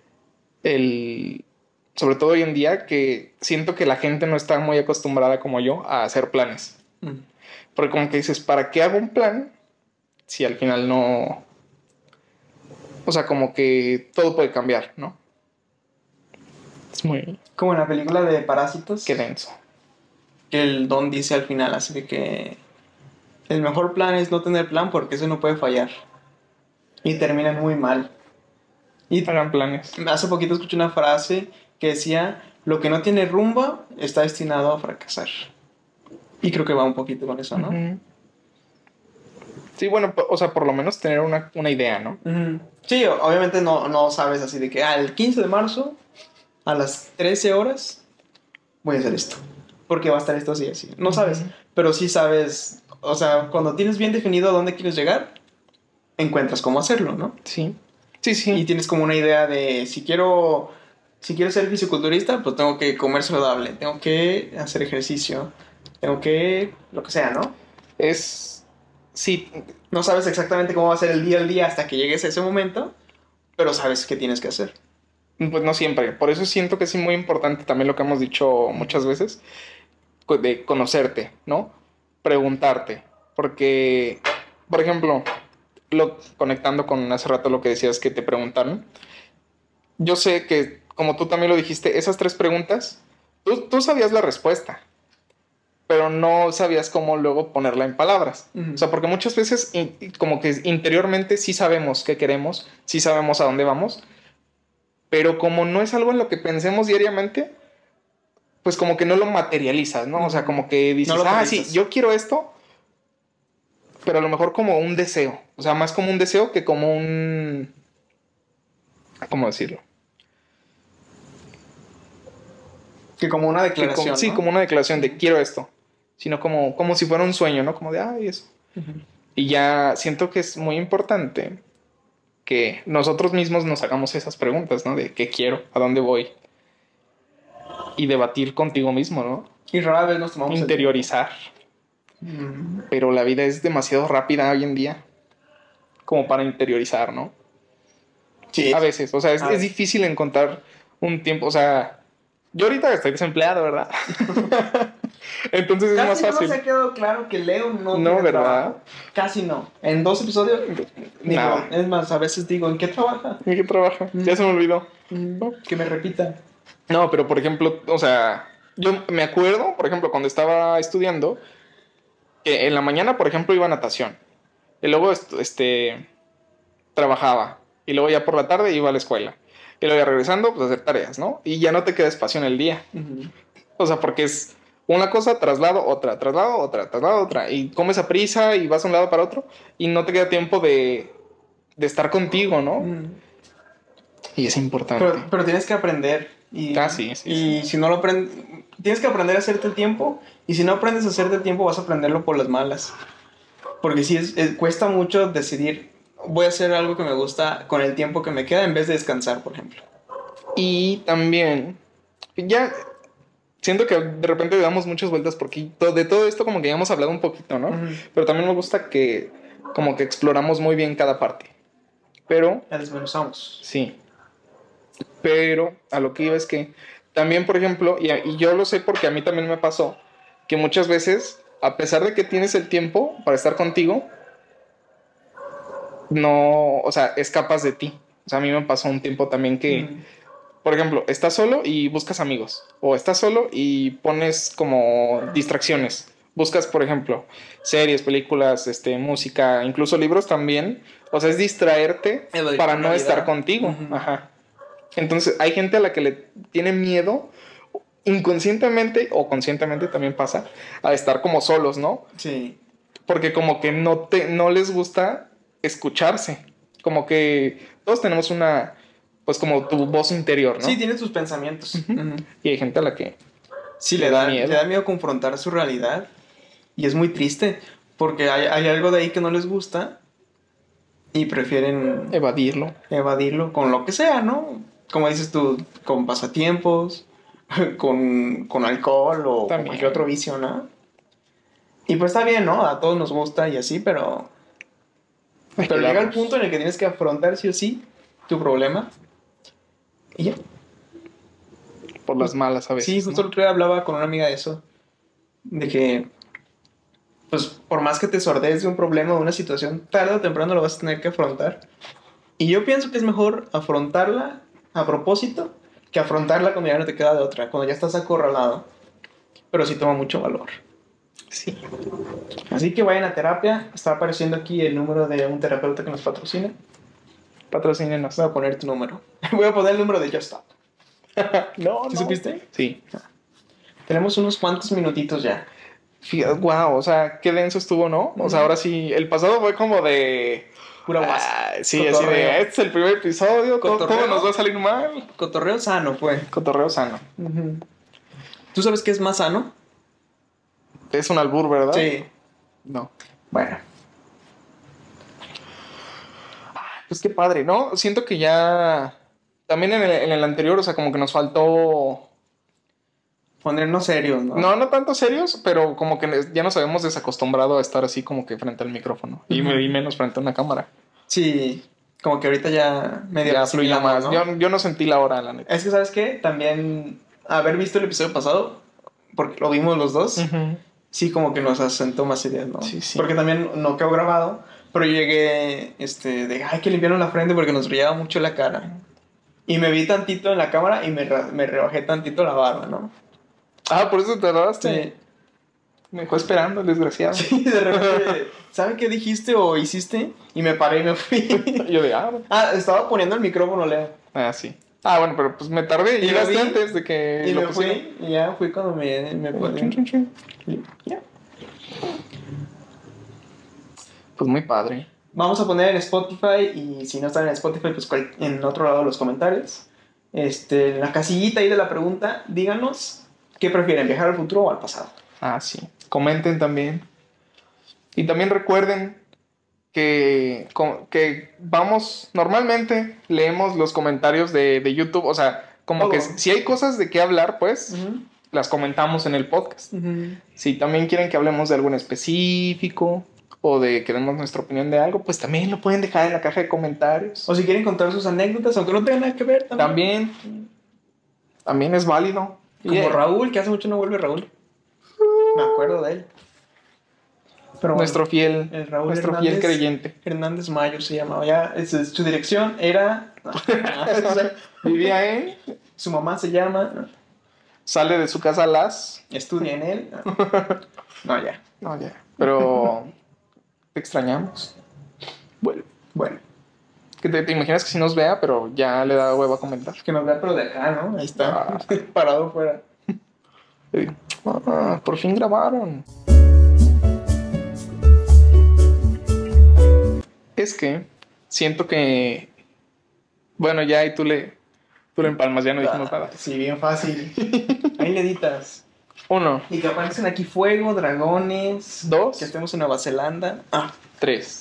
sobre todo hoy en día, que siento que la gente no está muy acostumbrada como yo a hacer planes. Porque como que dices, ¿para qué hago un plan si al final no... O sea, como que todo puede cambiar, ¿no? Es muy... Como en la película de Parásitos. Qué denso. Que el Don dice al final, así de que el mejor plan es no tener plan porque eso no puede fallar. Y terminan muy mal. Y hagan planes. Hace poquito escuché una frase que decía, lo que no tiene rumbo está destinado a fracasar. Y creo que va un poquito con eso, ¿no? Sí, bueno, o sea, por lo menos tener una idea, ¿no? Sí, obviamente no sabes así de que el 15 de marzo a las 13 horas voy a hacer esto. Porque va a estar esto así, así. No sabes, pero sí sabes, o sea, cuando tienes bien definido a dónde quieres llegar, encuentras cómo hacerlo, ¿no? Sí. Sí. Y tienes como una idea de si quiero ser fisiculturista, pues tengo que comer saludable, tengo que hacer ejercicio, tengo que lo que sea, ¿no? Sí. No sabes exactamente cómo va a ser el día al día hasta que llegues a ese momento, pero sabes qué tienes que hacer. Pues no siempre. Por eso siento que es muy importante también lo que hemos dicho muchas veces, de conocerte, ¿no? Preguntarte. Porque, por ejemplo, conectando con hace rato lo que decías que te preguntaron, yo sé que, como tú también lo dijiste, esas 3 preguntas, tú sabías la respuesta, pero no sabías cómo luego ponerla en palabras. O sea, porque muchas veces como que interiormente sí sabemos qué queremos, sí sabemos a dónde vamos, pero como no es algo en lo que pensemos diariamente, pues como que no lo materializas, ¿no? O sea, como que dices, sí, yo quiero esto, pero a lo mejor como un deseo. O sea, más como un deseo que como un... ¿Cómo decirlo? Que como una declaración, ¿no? Sí, como una declaración de quiero esto. Sino como si fuera un sueño, ¿no? Como de, eso. Y ya siento que es muy importante que nosotros mismos nos hagamos esas preguntas, ¿no? De qué quiero, a dónde voy. Y debatir contigo mismo, ¿no? Y rara vez nos tomamos interiorizar. Pero la vida es demasiado rápida hoy en día como para interiorizar, ¿no? Sí. A veces, o sea, es difícil encontrar un tiempo, o sea, yo ahorita estoy desempleado, ¿verdad? Entonces es más fácil. No se ha quedado claro que Leo no No, tiene ¿verdad? trabajo. Casi no. En 2 episodios, digo, No. es más, a veces digo, ¿en qué trabaja? ¿En qué trabaja? Ya se me olvidó. Que me repita. No, pero por ejemplo, o sea, yo me acuerdo, por ejemplo, cuando estaba estudiando, que en la mañana, por ejemplo, iba a natación. Y luego, trabajaba. Y luego ya por la tarde iba a la escuela. Y luego ya regresando, pues a hacer tareas, ¿no? Y ya no te queda espacio en el día. O sea, porque es una cosa, traslado, otra, traslado, otra, traslado, otra. Y comes a prisa y vas de un lado para otro. Y no te queda tiempo de estar contigo, ¿no? Y es importante. Pero tienes que aprender. Sí. Si no lo aprendes, tienes que aprender a hacerte el tiempo. Y si no aprendes a hacerte el tiempo, vas a aprenderlo por las malas. Porque sí, cuesta mucho decidir, voy a hacer algo que me gusta con el tiempo que me queda en vez de descansar, por ejemplo. Y también, ya siento que de repente damos muchas vueltas porque de todo esto como que ya hemos hablado un poquito, ¿no? Pero también me gusta que como que exploramos muy bien cada parte. Pero... La desmenuzamos. Sí. Pero a lo que iba es que también, por ejemplo, y yo lo sé porque a mí también me pasó, que muchas veces, a pesar de que tienes el tiempo para estar contigo, no, o sea, escapas de ti. O sea, a mí me pasó un tiempo también que, por ejemplo, estás solo y buscas amigos. O estás solo y pones como distracciones. Buscas, por ejemplo, series, películas, música, incluso libros también. O sea, es distraerte para no estar contigo. Ajá. Entonces, hay gente a la que le tiene miedo, inconscientemente o conscientemente también pasa, a estar como solos, ¿no? Sí. Porque como que no les gusta escucharse. Como que todos tenemos una, pues como tu voz interior, ¿no? Sí, tienes tus pensamientos. Y hay gente a la que sí le da miedo confrontar su realidad. Y es muy triste, porque hay algo de ahí que no les gusta y prefieren evadirlo con lo que sea, ¿no? Como dices tú, con pasatiempos, con alcohol o con cualquier otro vicio, ¿no? Y pues está bien, ¿no? A todos nos gusta y así, pero llega el punto en el que tienes que afrontar sí o sí tu problema y ya. Por las malas a veces. Sí, justo el otro día hablaba con una amiga de eso, de que pues por más que te sordees de un problema o de una situación, tarde o temprano lo vas a tener que afrontar. Y yo pienso que es mejor afrontarla a propósito que afrontarla cuando ya no te queda de otra, cuando ya estás acorralado. Pero sí toma mucho valor. Sí. Así que vayan a terapia. Está apareciendo aquí el número de un terapeuta que nos patrocina. Patrocínenos. Voy a poner tu número. Voy a poner el número de Just Stop. No. ¿Supiste? Sí. Tenemos unos cuantos minutitos ya. Fíjate, wow, o sea, qué denso estuvo, ¿no? O sea, ahora sí, el pasado fue como de... Pura guasa. Sí, cotorreo. Así de, este es el primer episodio, ¿cómo nos va a salir mal? Cotorreo sano fue. Cotorreo sano. ¿Tú sabes qué es más sano? Es un albur, ¿verdad? Sí. No. Bueno. Pues qué padre, ¿no? Siento que ya... También en el anterior, o sea, como que nos faltó... Ponernos serios, ¿no? No tanto serios, pero como que ya nos habíamos desacostumbrado a estar así como que frente al micrófono. Y menos frente a una cámara. Sí, como que ahorita ya medio ya fluía más, ¿no? Yo no sentí la hora, la neta. Es que, ¿sabes qué? También haber visto el episodio pasado, porque lo vimos los dos, sí como que nos asentó más ideas, ¿no? Sí. Porque también no quedó grabado, pero yo llegué de, ay, que limpiaron la frente porque nos brillaba mucho la cara. Y me vi tantito en la cámara y me rebajé tantito la barba, ¿no? Ah, por eso te tardaste. Sí. Me dejó esperando, el desgraciado. Sí, de repente, ¿saben qué dijiste o hiciste? Y me paré y me fui. Yo de, estaba poniendo el micrófono, Leo. Ah, sí. Ah, bueno, pero pues me tardé. Y llegaste antes de que y lo me fui. Y ya fui cuando me chun. Ya. Pues muy padre. Vamos a poner en Spotify. Y si no están en Spotify, pues en otro lado de los comentarios. En la casillita ahí de la pregunta, díganos qué prefieren, viajar al futuro o al pasado. Ah, sí. Comenten también. Y también recuerden que vamos, normalmente leemos los comentarios de YouTube. O sea, como que si hay cosas de qué hablar, pues las comentamos en el podcast. Si también quieren que hablemos de algún específico o de que demos nuestra opinión de algo, pues también lo pueden dejar en la caja de comentarios. O si quieren contar sus anécdotas, aunque no tengan nada que ver también. También es válido. Como Raúl, que hace mucho no vuelve Raúl. Me acuerdo de él. Pero bueno, nuestro fiel creyente. Hernández Mayo se llamaba. Ya, su dirección era... Vivía en... Su mamá se llama... Sale de su casa a las... Estudia en él. No, ya. No, ya. Pero... te extrañamos. Bueno. Que te imaginas que si nos vea, pero ya le da hueva a comentar. Que nos vea, pero de acá, ¿no? Ahí está. Parado fuera. Por fin grabaron. Es que siento que... Bueno, ya y tú le empalmas, ya no dijimos nada. Sí, bien fácil. Ahí le editas. 1. Y que aparecen aquí fuego, dragones. 2. Que estemos en Nueva Zelanda. 3.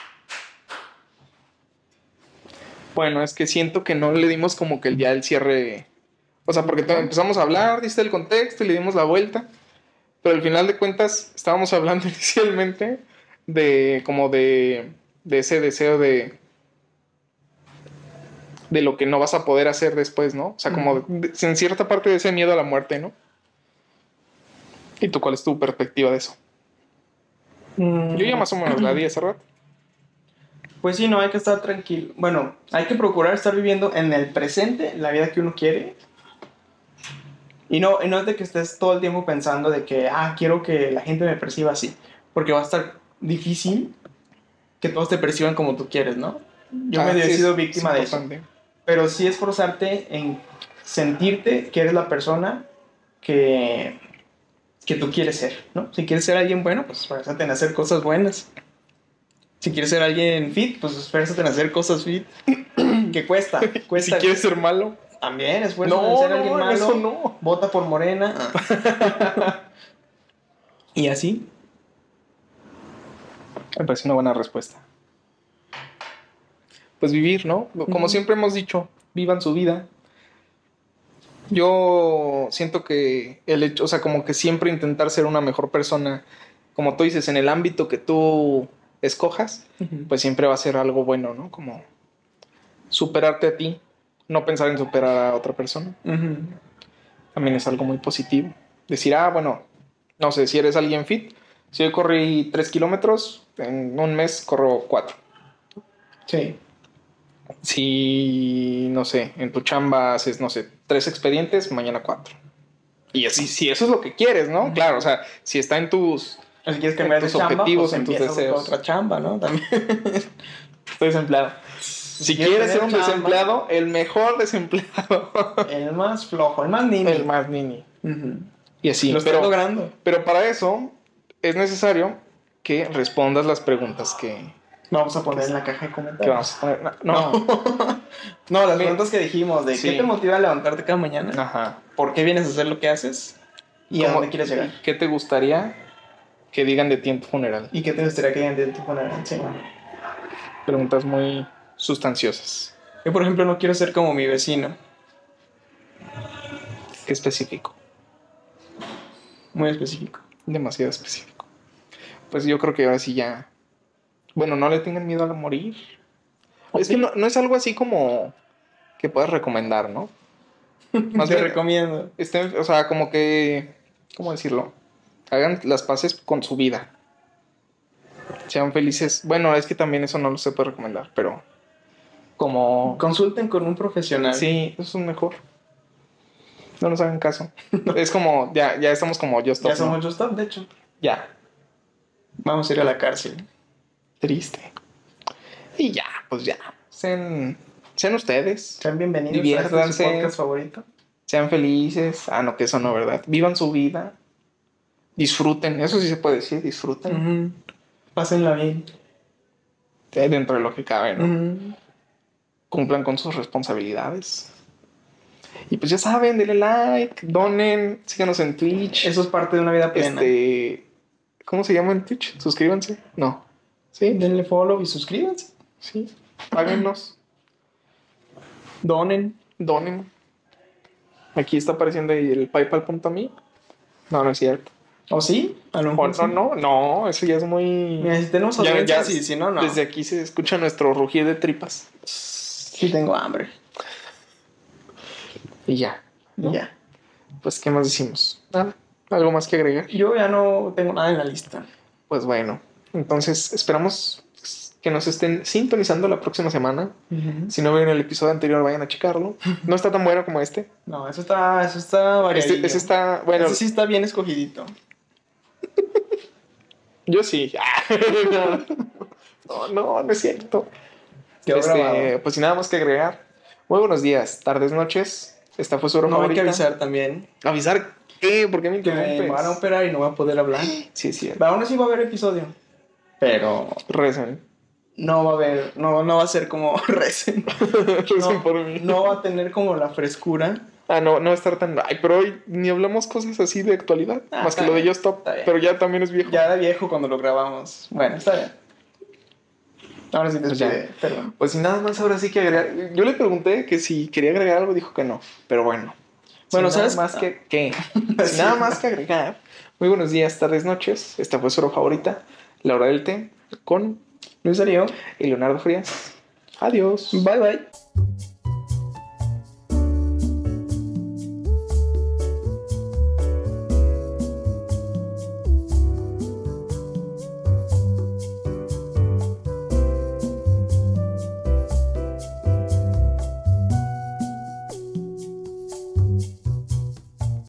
Bueno, es que siento que no le dimos como que el cierre. O sea, porque empezamos a hablar, diste el contexto y le dimos la vuelta. Pero al final de cuentas estábamos hablando inicialmente de como de ese deseo de lo que no vas a poder hacer después, ¿no? O sea, como en cierta parte de ese miedo a la muerte, ¿no? ¿Y tú cuál es tu perspectiva de eso? Yo ya más o menos la di hace rato. Pues sí, no, hay que estar tranquilo. Bueno, hay que procurar estar viviendo en el presente la vida que uno quiere. Y no es de que estés todo el tiempo pensando de que, quiero que la gente me perciba así. Porque va a estar difícil que todos te perciban como tú quieres, ¿no? Yo medio he sido víctima de eso. Pero sí esforzarte en sentirte que eres la persona que tú quieres ser, ¿no? Si quieres ser alguien bueno, pues esfuérzate en hacer cosas buenas. Si quieres ser alguien fit, pues esfuérzate en hacer cosas fit. Que cuesta. Si quieres ser malo, también esfuérzate en ser alguien malo. Eso no. Vota por Morena. Y así. Me parece una buena respuesta. Pues vivir, ¿no? Como siempre hemos dicho, vivan su vida. Yo siento que el hecho, o sea, como que siempre intentar ser una mejor persona, como tú dices, en el ámbito que tú escojas, pues siempre va a ser algo bueno, ¿no? Como superarte a ti, no pensar en superar a otra persona. También es algo muy positivo. Decir, bueno, no sé, si eres alguien fit, si yo corrí 3 kilómetros, en un mes corro 4. Sí. Si, no sé, en tu chamba haces, no sé, 3 expedientes, mañana 4. Y así, si eso es lo que quieres, ¿no? Claro, o sea, si está en tus... Si quieres cambiar de chamba, objetivos, pues en tus deseos. Otra chamba, ¿no? También. Estoy desempleado. Si quieres ser un desempleado, el mejor desempleado. El más flojo, el más nini. El más nini. Y así. Lo estoy logrando. Pero para eso es necesario que respondas las preguntas que... Vamos a poner en la caja de comentarios. ¿Qué vamos a poner? No. No, las preguntas que dijimos de qué te motiva a levantarte cada mañana. Ajá. ¿Por qué vienes a hacer lo que haces? ¿Y a dónde quieres llegar? ¿Qué te gustaría que digan de ti en tu funeral? ¿Y qué te gustaría que digan de tu funeral? Sí. Preguntas muy sustanciosas. Yo, por ejemplo, no quiero ser como mi vecino. ¿Qué específico? Muy específico. Demasiado específico. Pues yo creo que ahora sí ya... Bueno, no le tengan miedo a morir. Es que no es algo así como que puedas recomendar, ¿no? Más bien recomiendo. O sea, como que... ¿Cómo decirlo? Hagan las paces con su vida. Sean felices. Bueno, es que también eso no lo se puede recomendar, pero... Como... Consulten con un profesional. Sí, eso es mejor. No nos hagan caso. Es como... Ya estamos como Just Stop. Ya somos Just Stop, de hecho. Ya. Vamos a ir a la cárcel. Triste. Y ya, pues ya. Sean ustedes. Sean bienvenidos Diviértanse, a su podcast favorito. Sean felices. No, que eso no, ¿verdad? Vivan su vida. Disfruten. Eso sí se puede decir, disfruten. Pásenla bien. Dentro de lo que cabe, ¿no? Cumplan con sus responsabilidades. Y pues ya saben, denle like, donen, síganos en Twitch. Eso es parte de una vida plena. ¿Cómo se llama en Twitch? Suscríbanse. No. Sí, denle follow y suscríbanse. Sí. Páguennos. Donen. Aquí está apareciendo ahí el paypal.me. No es cierto. ¿O sí? A lo O mejor no, sí. no, eso ya es muy... Mira, si tenemos Ya- audiencia, ya- sí, si no, no. Desde aquí se escucha nuestro rugir de tripas. Sí tengo hambre. Y ya, ¿no? Ya. Pues, ¿qué más decimos? Nada, algo más que agregar. Yo ya no tengo nada en la lista. Pues bueno, entonces esperamos que nos estén sintonizando la próxima semana. Si no vieron el episodio anterior, vayan a checarlo. No está tan bueno como este. No, eso está variadillo. Ese está, bueno, Ese sí está bien escogidito. yo sí. No es cierto. Quedó grabado. Pues sin nada más que agregar. Muy buenos días, tardes, noches. Esta fue su hora No hay que favorita. avisar también ¿Avisar qué? ¿Por qué me que me interrumpes? van a operar y no voy a poder hablar. Sí, sí. Aún así va a haber episodio. Pero Recen. no va a haber, no va a ser como Recen. Recen por mí. No va a tener como la frescura. No va a estar tan... Ay, pero hoy ni hablamos cosas así de actualidad. Más que está lo de bien, Just Stop. está bien. Pero ya también es viejo. Ya era viejo cuando lo grabamos. Bueno, está bien. Ahora sí Pues ya. despide, perdón. Pues sin nada más ahora sí que agregar. Yo le pregunté que si quería agregar algo, dijo que no. Pero bueno. Bueno, Sin ¿sabes? nada más que... ¿Qué? Sin nada más que agregar. Muy buenos días, tardes, noches. Esta fue su hora favorita. La hora del té. Con Luis Darío. Leonardo Frías. Adiós. Bye bye.